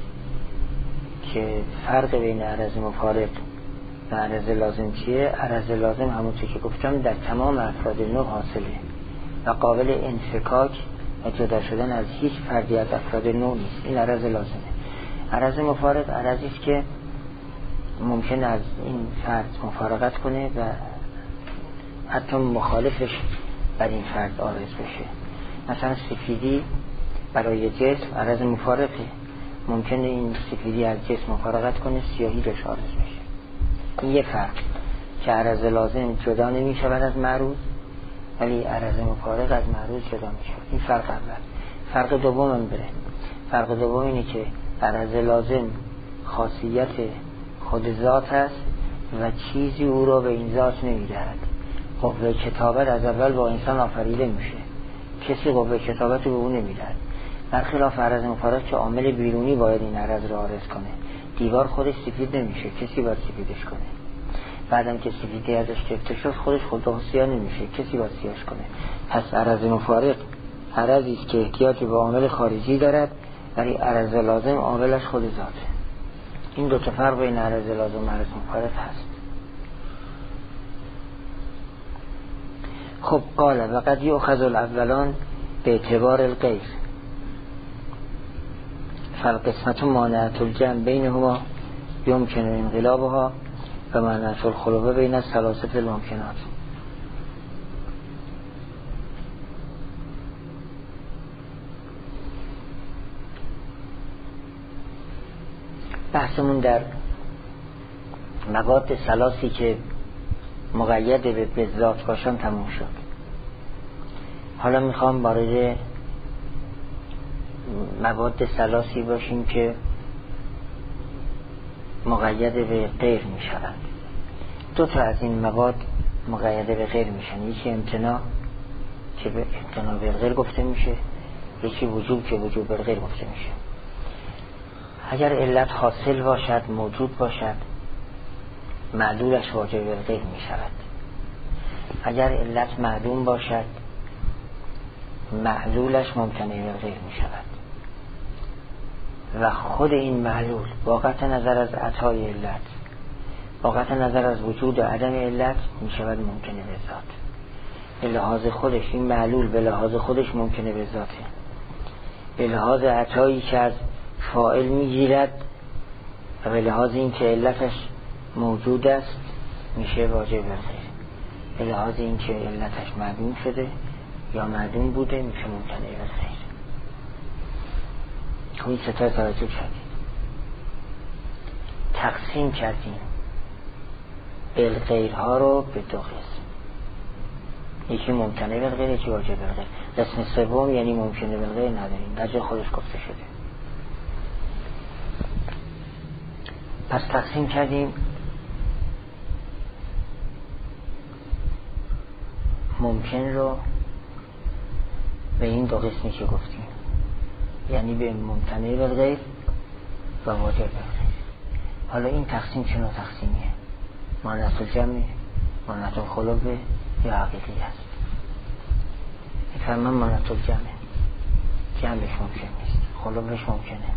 که فرق بین عرض مفارق و عرض لازم چیه، عرض لازم همونطور که گفتم در تمام افراد نوع حاصله و قابل انفکاک و جدا شدن از هیچ فردی از افراد نوع نیست. این عرض لازمه. عرض مفارق عرضی است که ممکن از این فرد مفارقت کنه و حتی مخالفش بر این فرد عارض بشه. مثلا سفیدی برای جسم عرض مفارقه، ممکنه این سفیدی از جسم مفارقت کنه سیاهی بهش عارض بشه. این یه فرق که عرض لازم جدا نمی شود از معروض ولی عرض مفارق از معروض جدا می شود. این فرق اول. فرق دوم هم بره. فرق دوم اینه که عرض لازم خاصیت خود ذات است و چیزی او را به این ذات نمی دهد. قوه کتابت از اول با انسان آفریده میشه، کسی قوه کتابت رو به اون نمی دهد. برخلاف عرض مفارق که عامل بیرونی باید این عرض رو عارض کنه. دیوار خودش سفید نمیشه، کسی باید سفیدش کنه. بعدم که سفیدی ازش گرفته شد خودش خود سیاه نمیشه، کسی باید سیاهش کنه. پس عرض مفارق عرضی است که احتیاجی به عامل خارجی دارد ولی عرض لازم عاملش خود ذاته. این دو تا فرق بین عرض لازم و عرض مفارق هست. خب قال و قد یؤخذ الاولان به اعتبار الغیر فالقسمت مانعت الجمع بینهما یمکن انقلابها و مانعت الخلوه بین الثلاثه الممکنات. بحثمون در مواد ثلاثی که مقید به ذات باشن تموم شد. حالا میخوام وارد مواد ثلاثی باشیم که مقید به غیر میشوند. دو تا از این مواد مقید به غیر میشن، یکی امتناع که به امتناع به غیر گفته میشه، یکی وجوب که وجوب به غیر گفته میشه. اگر علت حاصل باشد، موجود باشد، معلولش واجب بالغیر می شود. اگر علت معدوم باشد، معلولش ممتنع بالغیر می شود و خود این معلول با قطع نظر از عطای علت، با قطع نظر از وجود و عدم علت می شود ممکنه به ذات. به لحاظ خودش این معلول به لحاظ خودش ممکنه به ذاته، به لحاظ عطایی که از فاعل می گیرد و به لحاظ این که علتش موجود است میشه واجب بالغیر، به لحاظ این که علتش معدوم شده یا معدوم بوده میشه ممتنع بالغیر. این ستا توجه کردیم، تقسیم کردیم بالغیرها رو به دو قسم، یکی ممتنع بالغیر، یکی واجب بالغیر. قسم سوم یعنی ممکنه بالغیر نداریم، در جای خودش گفته شده. پس تقسیم کردیم ممکن رو به این دو قسمی که گفتیم، یعنی به ممتنع بالغیر و واجب بالغیر. حالا این تقسیم چه نوع تقسیمیه؟ مانعت الجمع، مانعت الخلق یا حقیقی است؟ فرمان مانعت الجمع، جمعش ممکن نیست، خلقش ممکنه.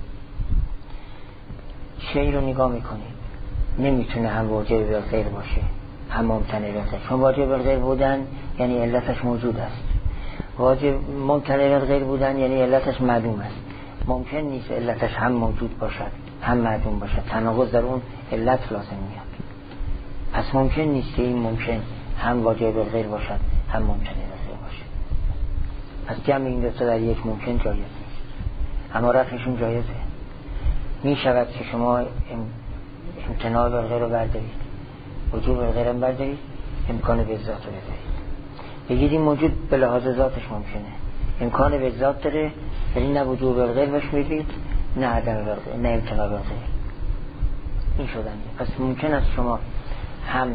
چه رو نگاه میکنید؟ نمیتونه هم واجب بالغیر باشه هم ممتنع بالغیر، چون واجب بالغیر بودن یعنی علتش موجود است، واجب ممتنع بالغیر بودن یعنی علتش معدوم است. ممکن نیست علتش هم موجود باشد هم معدوم باشد، تناقض در اون علت لازم میاد. پس ممکن نیست که این ممکن هم واجب بالغیر باشد هم ممتنع بالغیر باشد. پس جمع این دو تا در یک ممکن جایز نیست، اما رفعشون جایزه. می شود که شما امتناع بالغیر رو بردارید، وجوب بالغیر هم بردارید، امکان به ذات رو بذارید. بگید این موجود به لحاظ ذاتش ممکنه، امکان به ذات داره، ولی نه وجوب بالغیر بهش میدید نه عدم بالغیر، نه امتناع بالغیر. این شدنیه. پس ممکن است شما هم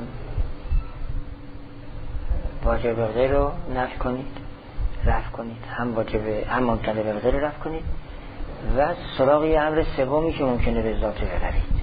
واجب بالغیر رو نفی کنید، رفع کنید، هم واجب هم ممتنع بالغیر رو رفع کنید و سراغ یه امر سومی که ممکنه به ذات ببرید.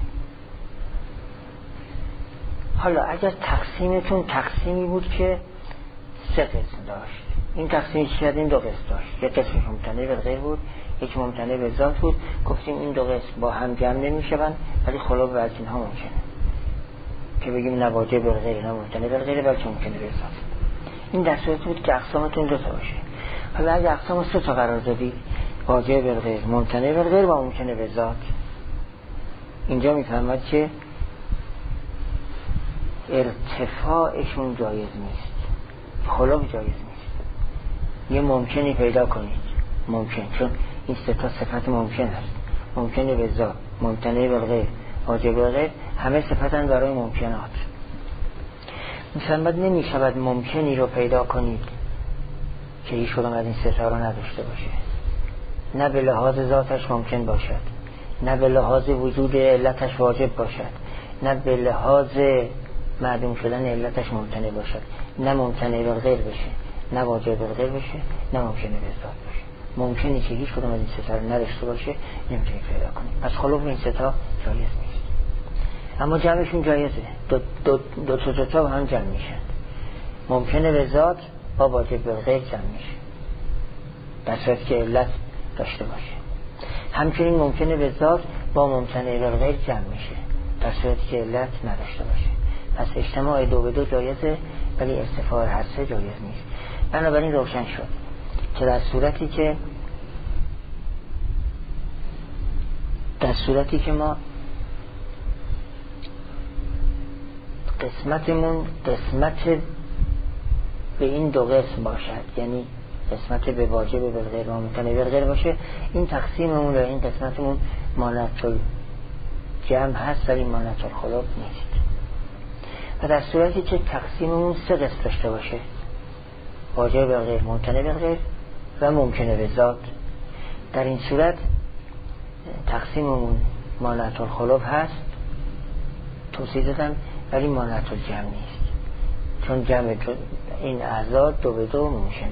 حالا اگر تقسیمتون تقسیمی بود که سه قسم داشت، این تقسیمی که کردیم دو قسم داشت، یک قسمش ممتنع بالغیر بود، یک ممتنع به ذات بود. گفتیم این دو قسم با هم جمع نمیشوند، ولی خلق و از اینها ممکنه که بگیم نه واجب بالغیر نه ممتنع بالغیر، بلکه ممکنه به ذات. این در صورتی بود که اقسامتون دو تا باشه. حالا اگر اقسام سه تا قرار دادید، واجب بالغیر، ممتنع بالغیر و ممکنه به ذات، اینجا میفهمد که ارتفاعشون جایز نیست، خلق جایز نیست. یه ممکنی پیدا کنید، ممکن، چون این سه تا صفت ممکن است، ممکنه به ذات، ممتنع بالغیر، واجب بالغیر، همه صفتن برای ممکنات. میفهمد نمیشود ممکنی رو پیدا کنید که هیچ کدام از این سه تا رو نداشته باشه، نه به لحاظ ذاتش ممکن باشد، نه به لحاظ وجود علتش واجب باشد، نه به لحاظ معدوم شدن علتش ممتنع باشد، نه ممتنع بالغیر بشه، نه واجب بالغیر بشه، نه ممکنه به ذات باشه. ممکنی که هیچ کدام از این سه تا رو نداشته باشه نمیتونید پیدا کنید. پس خلق این سه تا جایز نیست، اما جمعشون جایزه. دو دو دو تا دو تا هم جمع میشن، ممکنه به ذات با واجب بالغیر جمع میشه در صورتی که علت داشته باشه. همچنین ممکنه به ذات با ممتنع بالغیر جمع میشه در صورتی که علت نداشته باشه. پس اجتماع دو به دو جایزه، ولی استفاده هر سه جایز نیست. بنابراین روشن شد که در صورتی که در صورتی که ما قسمتمون قسمت به این دو قسم باشد، یعنی قسمت به واجب بالغیر و ممتنع بالغیر باشه، این تقسیممون و این قسمتمون مانعت الجمع هست ولی مانعت الخلق نیست. و در صورتی که تقسیممون سه قسم داشته باشه، واجب بالغیر، ممتنع بالغیر و ممکنه به ذات، در این صورت تقسیممون مانعت الخلق هست، توضیح دادم، ولی مانعت الجمع نیست، چون جمع این اعضا دو به دو ممکنه.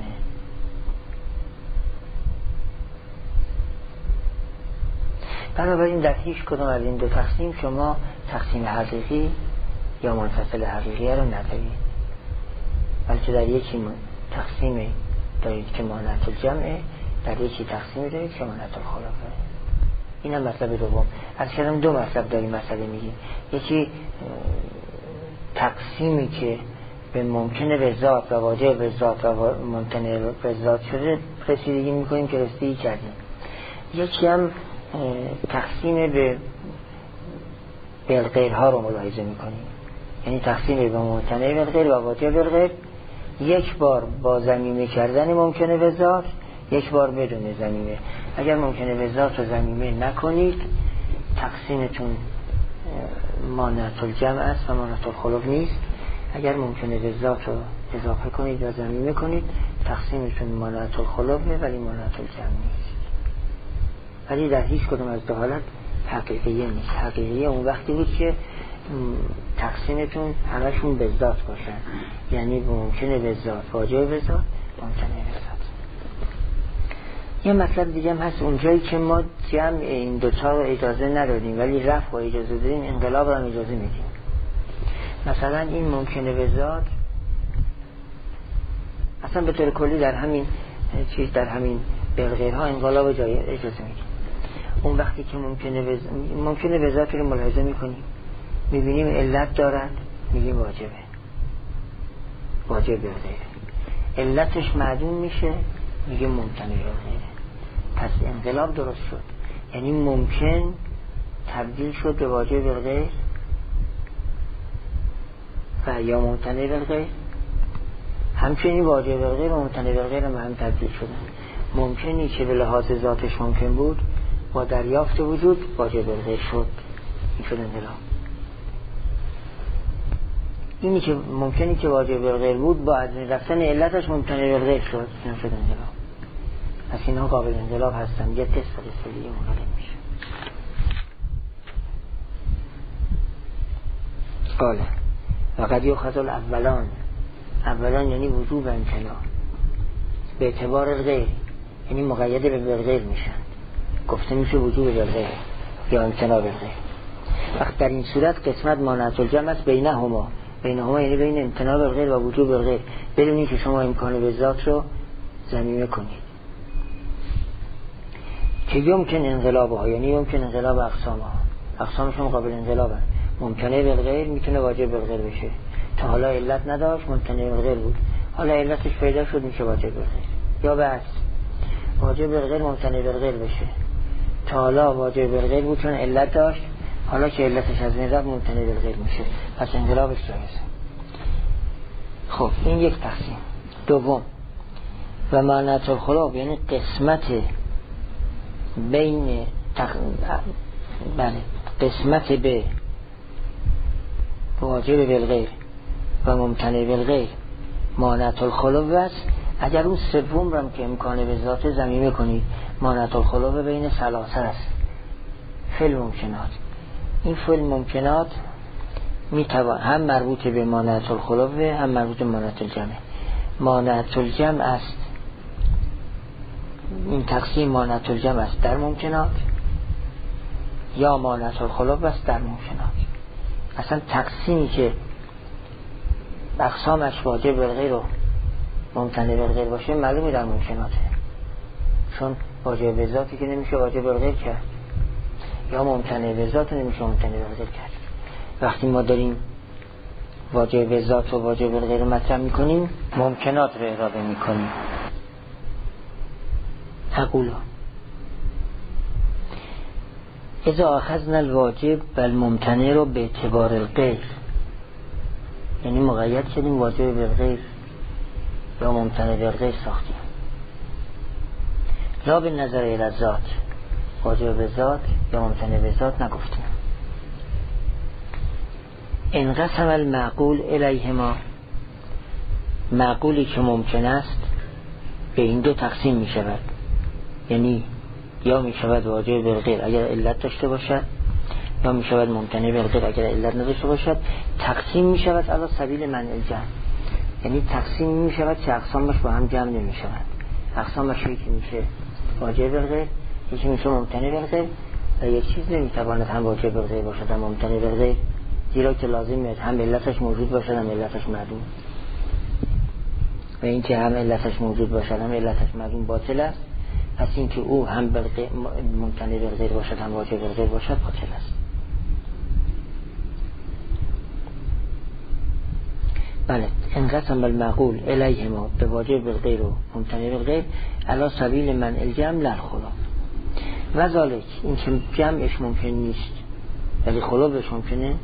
بنابراین در هیچ کدوم از این دو تقسیم شما تقسیم حقیقی یا منفصل حقیقی رو ندارید، بلکه در یکی تقسیم دارید که مانعت الجمعه، در یکی تقسیم دارید که مانعت الخلافه. این هم مطلب دوم. از کردم دو مطلب داریم مسئله میگیم. یکی تقسیمی که به ممکنه به ذات و واجب به ذات و ممکنه به ذات شده رسیدگی میکنیم که رسیدگی کردیم. یکی هم تقسیم به بالغیرها رو ملاحظه میکنیم، یعنی تقسیم به ممکنه بالغیر و واجب بالغیر، یک بار با ضمیمه کردن ممکنه به ذات، یک بار بدون ضمیمه. اگر ممکنه به ذات و ضمیمه نکنید تقسیمتون مانعت الجمع است و مانعت الخلق نیست. اگر ممکنه به ذات رو اضافه کنید یا ضمیمه کنید تقسیمتون مانعت الخلقه ولی مانعت الجمع نیست. ولی در هیچ کدوم از دو حالت حقیقیه نیست. حقیقیه اون وقتی بود که تقسیمتون همشون به ذات باشن، یعنی ممکنه به ذات، واجب به ذات، ممکنه به ذات. یه مطلب دیگه هم هست، اونجایی که ما جمع این دوتا رو اجازه ندادیم ولی رفع و اجازه دادیم انقلاب رو هم اجازه میدیم. مثلا این ممکنه به ذات اصلا به طور کلی در همین چیز، در همین بالغیرها انقلاب جای اجازه میدیم. اون وقتی که ممکنه به ممکنه به ذات رو ملاحظه میکنیم میبینیم علت دارد میگیم واجبه، واجب بالغیره. علتش معدوم میشه میگیم ممکنه بالغیره. پس انقلاب درست شد، یعنی ممکن تبدیل شد به واجب بالغیر و یا ممکنه بالغیر، همچنین واجب بالغیر و ممکنه بالغیر هم هم تبدیل شدن. ممکنی که به لحاظ ذاتش ممکن بود با دریافت وجود واجب بالغیر شد، این شد انقلاب. اینی که ممکنی که واجب بالغیر بود با از رفتن علتش ممکنه بالغیر شد، این شد انقلاب. پس اینا قابل انقلاب هستن. یه تست رسولی منقلب میشه. قاله وقد یؤخذ الاولان، اولان یعنی وجوب امتناع به اعتبار الغیر، یعنی مقید به بالغیر میشن، گفته میشه وجوب بالغیر یا امتناع بالغیر. وقت در این صورت قسمت مانعت الجمع است بینهما، بینهما یعنی بین امتناع بالغیر و وجوب بالغیر، بدون اینکه شما امکان به ذات رو ضمیمه کنید. که یمکن انقلابها، یعنی یمکن انقلاب اقسامها، اقسامشون قابل انقلابن. ممکنه بالغیر میتونه واجب بالغیر بشه، تا حالا علت نداشت ممکنه بالغیر بود، حالا علتش پیدا شد میشه واجب بالغیر. یا بس واجب بالغیر ممکنه بالغیر بشه، تا حالا واجب بالغیر بود چون علت داشت، حالا که علتش از این رفت ممکنه بالغیر میشه، پس انقلابش جایزه. خب این یک تقسیم. دوم و مانعت الخلق یعنی قسمت بین تق... بله قسمت به واجب بالغیر و ممتنع بالغیر مانعت الخلق است. اگر اون سوم رو که امکانه به ذات ضمیمه کنید، مانعت الخلق بین ثلاثه است. فعل ممکنات، این فعل ممکنات میتوان هم مربوط به مانعت الخلق هم مربوط به مانعت الجمع. مانعت الجمع است، این تقسیم مانعت الجمع است در ممکنات یا مانعت الخلق است در ممکنات. اصلا تقسیمی که اقسامش واجب بالغیر و ممتنع بالغیر باشه معلومه در ممکناته، چون واجب به ذاتی که نمیشه واجب بالغیر کرد یا ممتنع به ذات نمیشه ممتنع بالغیر کرد. وقتی ما داریم واجب به ذات و واجب بالغیر رو مطرح میکنیم ممکنات رو اضافه میکنیم. اقولا اذا اخذنا الواجب والممتنع رو به اعتبار الغیر، یعنی مقید شدیم واجب بالغیر یا ممتنع بالغیر ساختیم، لا به نظر الی ذات، واجب به ذات یا ممتنع به ذات نگفتیم. انقسم المعقول الیهما، معقولی که ممکن است به این دو تقسیم می شود، یعنی یا می شود واجب بالغیر اگر علت داشته باشد یا می شود ممتنع بالغیر اگر علت نداشته باشد. تقسیم می شود علی سبیل منع الجمع، یعنی تقسیم می شود که اقسامش با هم جمع نمی شود. اقسامش یکی میشه واجب بالغیر، یکی میشه ممتنع بالغیر و یک چیز نمیتواند هم واجب بالغیر باشد هم ممتنع بالغیر، زیرا که لازم میاد هم علتش موجود باشد هم علتش معدوم، و اینکه هم علتش موجود باشد هم علتش معدوم باطل است. پس اینکه او هم ممتنع بالغیر باشد هم واجب بالغیر باشد باطل است. بله، انقسم المعقول الیهما به واجب بالغیر و ممتنع بالغیر علی سبیل منع الجمع لا الخلاف. و ذالک، این که جمعش ممکن نیست ولی خلوفش ممکنه،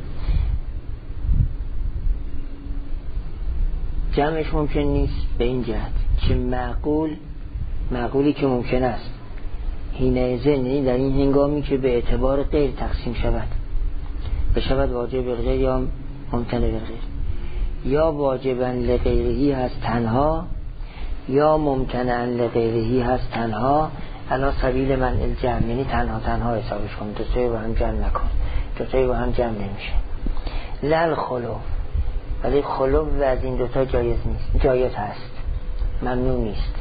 جمعش ممکن نیست به این جهت که معقول معقولی که ممکن است حین ذهنی در این هنگامی که به اعتبار غیر تقسیم شود بشود واجب بالغیر یا ممتنع بالغیر، یا واجبا لغیرهی هست تنها یا ممتنعا لغیرهی هست تنها علی سبیل منع الجمع، یعنی تنها تنها حسابش کن، دوتایی با هم جمع نکن، دوتایی با هم جمع نمیشه. لل خلوف، ولی خلوف و از این دوتا جایز نیست، جایز هست، ممنوع نیست،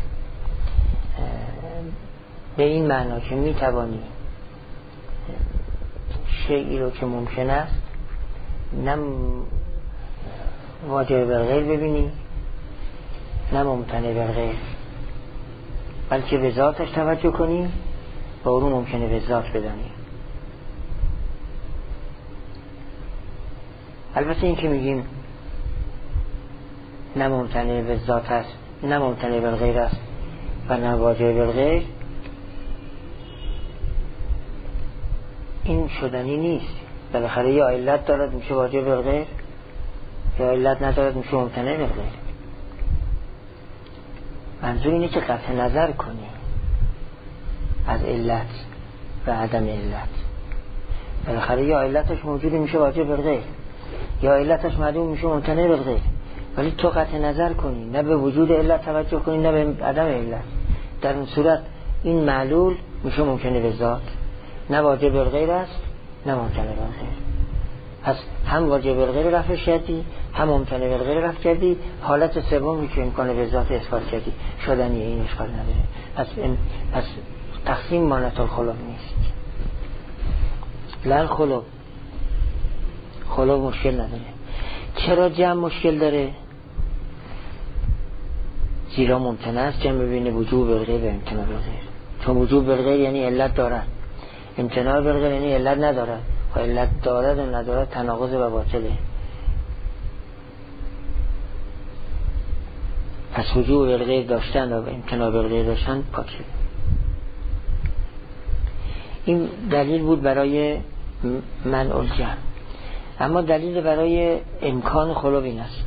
به این معنا که میتوانی شیئی رو که ممکن است نه واجب بالغیر ببینی نه ممتنع بالغیر، بلکه به ذاتش توجه کنی و او رو ممکنه به ذات بدانی. البته این که میگیم نه ممتنع به ذات است نه ممتنع بالغیر است و نه واجب بالغیر، این شدنی نیست. بالاخره یا علت دارد میشه واجب بالغیر یا علت ندارد میشه ممتنع بالغیر. منظور اینه که قطع نظر کنی از علت و عدم علت. بالاخره یا علتش موجود میشه واجب بالغیر یا علتش معدوم میشه ممتنع بالغیر، ولی تو قطع نظر کنی، نه به وجود علت توجه کنی نه به عدم علت. در این صورت این معلول میشه ممکنه به ذات، نه واجب بالغیر است نه ممتنع بالغیر. پس هم واجب بالغیر رفع کردی هم ممتنع بالغیر رفع کردی، حالت سومی که امکان به ذات اثبات کردی شدنی، این اشکال نداره. پس این پس تقسیم مانعت الخلوف نیست. لن خلوف خلوف مشکل نداره. چرا جمع مشکل داره؟ زیرا ممتنع است جمع بین وجوب بالغیر و امتناع بالغیر. چون وجوب بالغیر یعنی علت دارد، امتناع بالغیر یعنی علت ندارد. و علت دارد و ندارد تناقض و باطله. پس وجوب بالغیر داشتن و امتناع بالغیر داشتن پاکه. این دلیل بود برای منع الجمع. اما دلیل برای امکان خلوف این است،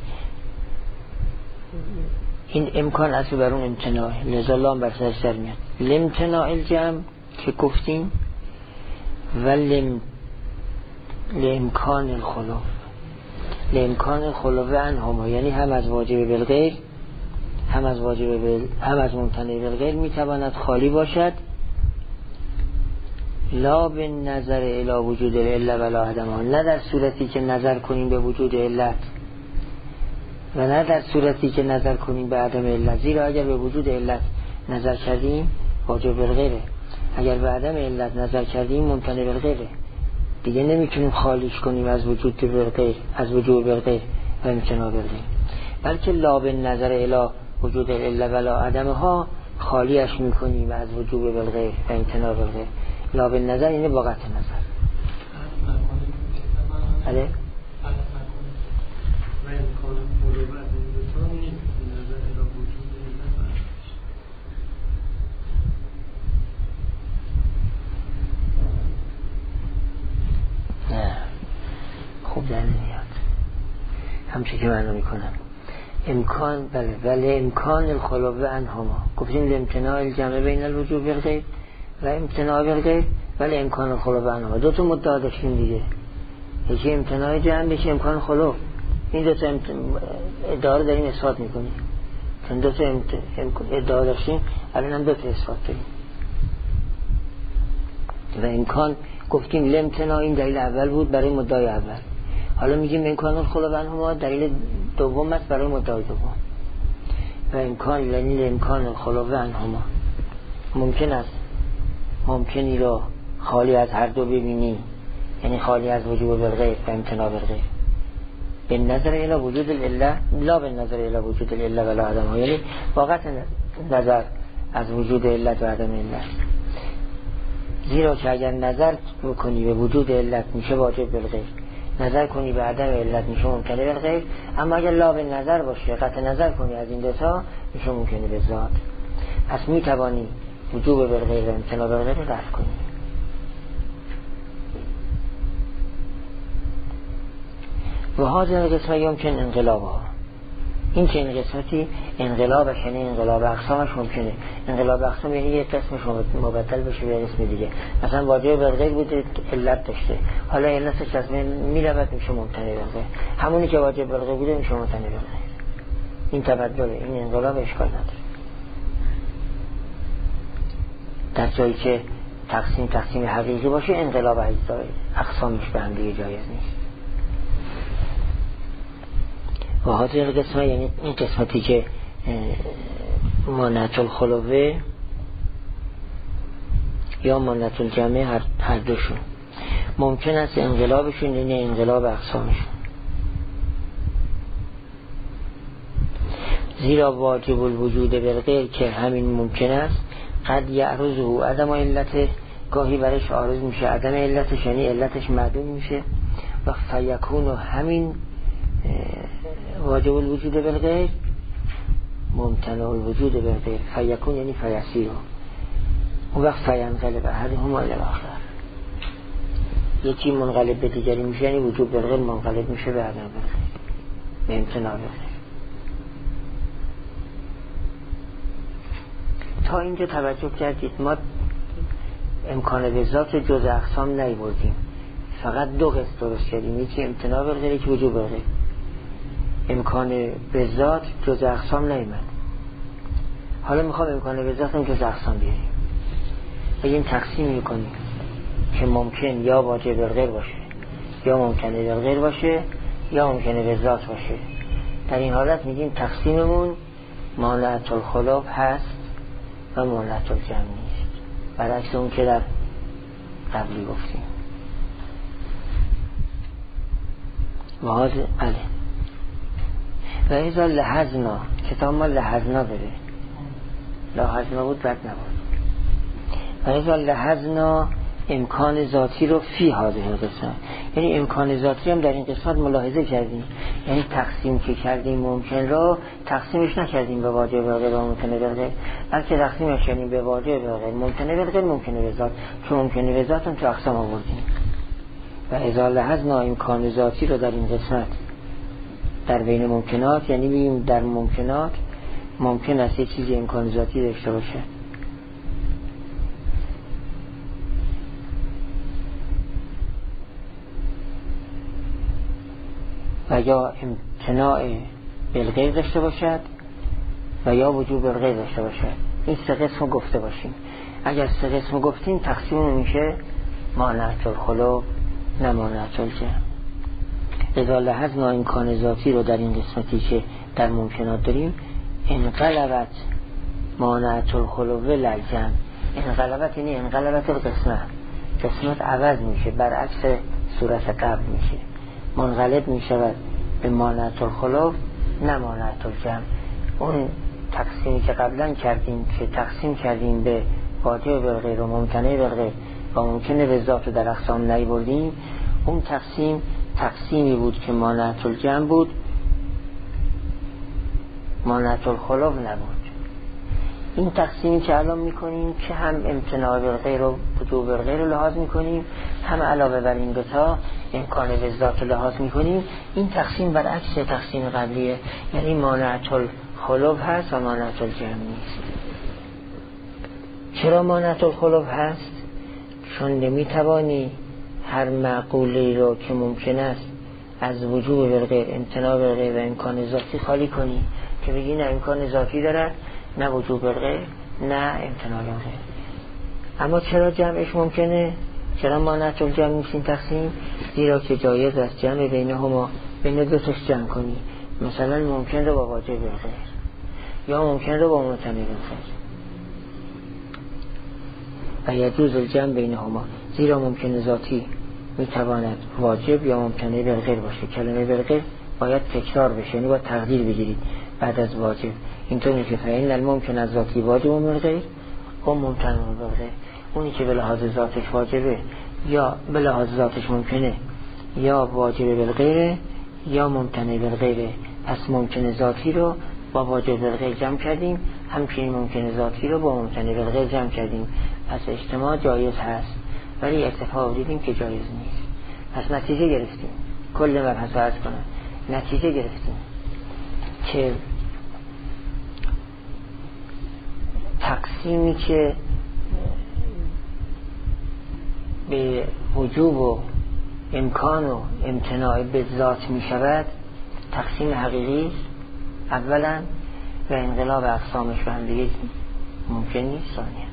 این امکان اصل بر اون امتناع، لذا لام بر سرش در میاد. لامتناع الجمع که گفتیم و لم لامکان الخلوف، لامکان الخلوف عنهما، یعنی هم از واجب بالغیر هم از واجب بل... هم از ممتنع بالغیر میتواند خالی باشد، لا به نظر الی وجود العله ولا عدمها، نه در صورتی که نظر کنیم به وجود علت و نه در صورتی که نظر کنیم به عدم علت. زیرا اگر به وجود علت نظر کردیم واجب بالغیره، اگر به عدم علت نظر کردیم ممتنع بالغیره. دیگه نمیتونیم خالیش کنیم از وجود بالغیر، از وجود بالغیر و امتناع بالغیر، بلکه لا به نظر الی وجود العله ولا عدمها خالیش میکنیم از وجود بالغیر و امتناع بالغیر. لا به نظر اینه با قطع نظر. بله؟ نه خوب در نمیاد همچه که معنا میکنم. امکان بله ولی امکان الخلوف عنهما، گفتیم لامتناع الجمع بین الوجوب بالغیر و امتناع بالغیر ولی امکان الخلوف عنهما. دو تا مدعا داشتیم دیگه، یکی امتناع جمع یکی امکان خلوف. این دو تا امت... ادعا رو داریم اثبات میکنیم، چون دو تا امت... ادعا داشتیم الان هم دو تا اثبات داریم. و امکان گفتیم لامتناع این دلیل اول بود برای مدعای اول، حالا میگیم امکان الخلوف عنهما دلیل دوم است برای مدعای دوم. و امکان یعنی امکان الخلوف عنهما، ممکن است ممکنی را خالی از هر دو ببینی، یعنی خالی از وجوب بالغیر و امتناع بالغیر. به نظر الی وجود العله لا به نظر الی وجود العله ولا عدم، یعنی واقعا نظر از وجود علت و عدم علت. زیرا که اگر نظر کنی به وجود علت میشه واجب بالغیر، نظر کنی به عدم علت میشه ممکنه بالغیر، اما اگر لا به نظر باشه قطع نظر کنی از این دوتا میشه ممکنه به ذات. پس میتوانی وجوب بالغیر و امتناع بالغیر رو رفع کنی. و هذه القسمه یمکن انقلابها، این که این قسمتی انقلابش یعنی انقلاب اقسامش ممکنه. انقلاب اقسام یعنی یک قسمش مبدل بشه به قسم دیگه. مثلا واجب بالغیر بوده علت داشته، حالا علتش از من میرود میشه ممتنع بالغیر، همونی که واجب بالغیر بوده میشه ممتنع بالغیر. این تبدله، این انقلاب اشکال نداره. در جایی که تقسیم تقسیم حقیقی باشه انقلاب اجزای اقسامش به هم دیگه جایز نیست. و هذه القسمه یعنی این قسمتی که مانعت الخلوه یا مانعت الجمع هر, هر دوشون ممکن است انقلابشون یعنی انقلاب اقسامشون. زیرا واجب الوجود بالغیر که همین ممکن است قد یعرضه عدم علت، گاهی برش عارض میشه عدم علتش یعنی علتش معدوم میشه و فیکون همین واجب الوجود بالغیر ممتنع الوجود بالغیر فیکون یعنی فیسیر، اون وقت فینقلب احدهما الی الاخر، یکی منقلب به دیگری میشه یعنی وجود بالغیر منقلب میشه به عدم بالغیر به امتناع بالغیر. تا اینجا توجه کردید ما امکان به ذات جز اقسام نیاوردیم، فقط دو قسم درست کردیم، یکی امتناع بالغیر یکی وجود بالغیر. امکان به ذات جز اقسام نیامد، حالا میخوام امکان به ذات هم جز اقسام بیاریم. بگیم تقسیم میکنیم که ممکن یا واجب بالغیر باشه یا ممکنه بالغیر باشه یا ممکنه به ذات باشه. در این حالت میگیم تقسیممون مانعت الخلوف هست و مانعت الجمع نیست، برعکس اون که در قبلی گفتیم. و هذا علی و ایزا لحظنا، کتاب ما لحظنا بره، لحظنا بود بد نبود. و ایزا لحظنا امکان ذاتی رو فی هذه القسمت، یعنی امکان ذاتی هم در این قسمت ملاحظه کردیم، یعنی تقسیم که کردیم ممکن رو تقسیمش نکردیم به واجب بالغیر و ممکنه بالغیر، بلکه تقسیمش کردیم به واجب بالغیر ممکنه بالغیر ممکنه به ذات، که ممکنه به ذات هم تو اقسام آوردیم. و ایزا لحظنا امکان ذاتی رو در این قسمت در بین ممکنات، یعنی بگیم در ممکنات ممکن است یک چیزی امکان ذاتی داشته باشه و یا امتناع بالغیر داشته باشد و یا وجوب بالغیر داشته باشد. این سه قسم گفته باشیم. اگر سه قسم گفتیم تقسیم میشه مانعت الخلوف نه مانعت الجمع. اذا لحظنا امکان ذاتی رو در این قسمتی که در ممکنات داریم انقلبت مانعت الخلوف للجمع. انقلبت یعنی انقلبت القسمه، قسمت عوض میشه برعکس صورت قبل میشه، منقلب میشود به مانعت الخلوف نه مانعت الجمع. اون تقسیمی که قبلا کردیم که تقسیم کردیم به واجب بالغیر و ممکنه بالغیر و ممکنه به ذات در اقسام نیاوردیم، اون تقسیم تقسیمی بود که مانعت الجمع بود، مانعت الخلوف نبود. این تقسیمی که الان میکنیم که هم امتناع بالغیر و وجوب بالغیر رو لحاظ میکنیم، هم علاوه بر این دوتا امکان به ذات رو لحاظ میکنیم. این تقسیم برعکس تقسیم قبلیه، یعنی مانعت الخلوف هست و مانعت الجمع نیست. چرا مانعت الخلوف هست؟ چون نمیتوانی هر معقولی رو که ممکن است از وجوب بالغیر امتناع بالغیر و امکان ذاتی خالی کنی که بگی نه امکان ذاتی دارد نه وجوب بالغیر نه امتناع بالغیر. اما چرا جمعش ممکنه؟ چرا مانعت الجمع نیست این تقسیم؟ زیرا که جایز است جمع بینهما، بین دو تاش جمع کنی، مثلا ممکن رو با واجب بالغیر یا ممکن رو با ممتنع بالغیر. و یجوز الجمع بینهما، زیرا ممکن ذاتی میتواند واجب یا ممکنه بالغیر باشه. کلمه بالغیر باید تکرار بشه، یعنی باید تقدیر بگیرید بعد از واجب. اینطوری که فعین الممکن از ذاتی واجب و بالغیر و ممکن و بالغیر، اونی که به لحاظ ذاتش واجبه یا به لحاظ ذاتش ممکنه یا واجب بالغیره یا ممکنه بالغیره. پس ممکن ذاتی رو با واجب بالغیر جمع کردیم، همچنین ممکن ذاتی رو با ممکن بالغیر جمع کردیم. پس اجتماع جایز هست، ولی ارتفاع دیدیم که جایز نیست. پس نتیجه گرفتیم، کل مبحث عرض کنم، نتیجه گرفتیم که تقسیمی که به وجوب و امکان و امتناع به ذات می شود تقسیم حقیقی است اولا، و انقلاب اقسامش به هم دیگه ممکن نیست ثانیا.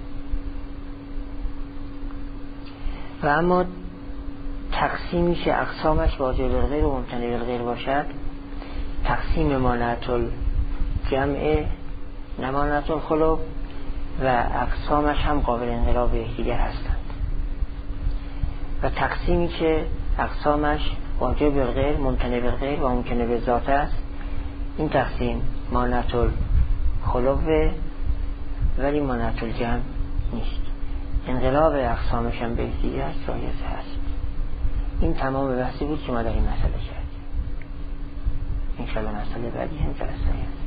و اما تقسیمی که اقسامش واجب بالغیر و ممتنع بالغیر باشد، تقسیم مانعت الجمع نمانعت الخلق و اقسامش هم قابل انقلاب یکدیگر هستند. و تقسیمی که اقسامش واجب بالغیر، ممتنع بالغیر و ممکنه به ذات است، این تقسیم مانعت الخلق ولی مانعت الجمع نیست. انقلاب اقسامش هم به یکدیگر جایز هست. این تمام بحثی بود که ما در این مسئله کردیم. انشاءالله مسئله بعدی هم جلسه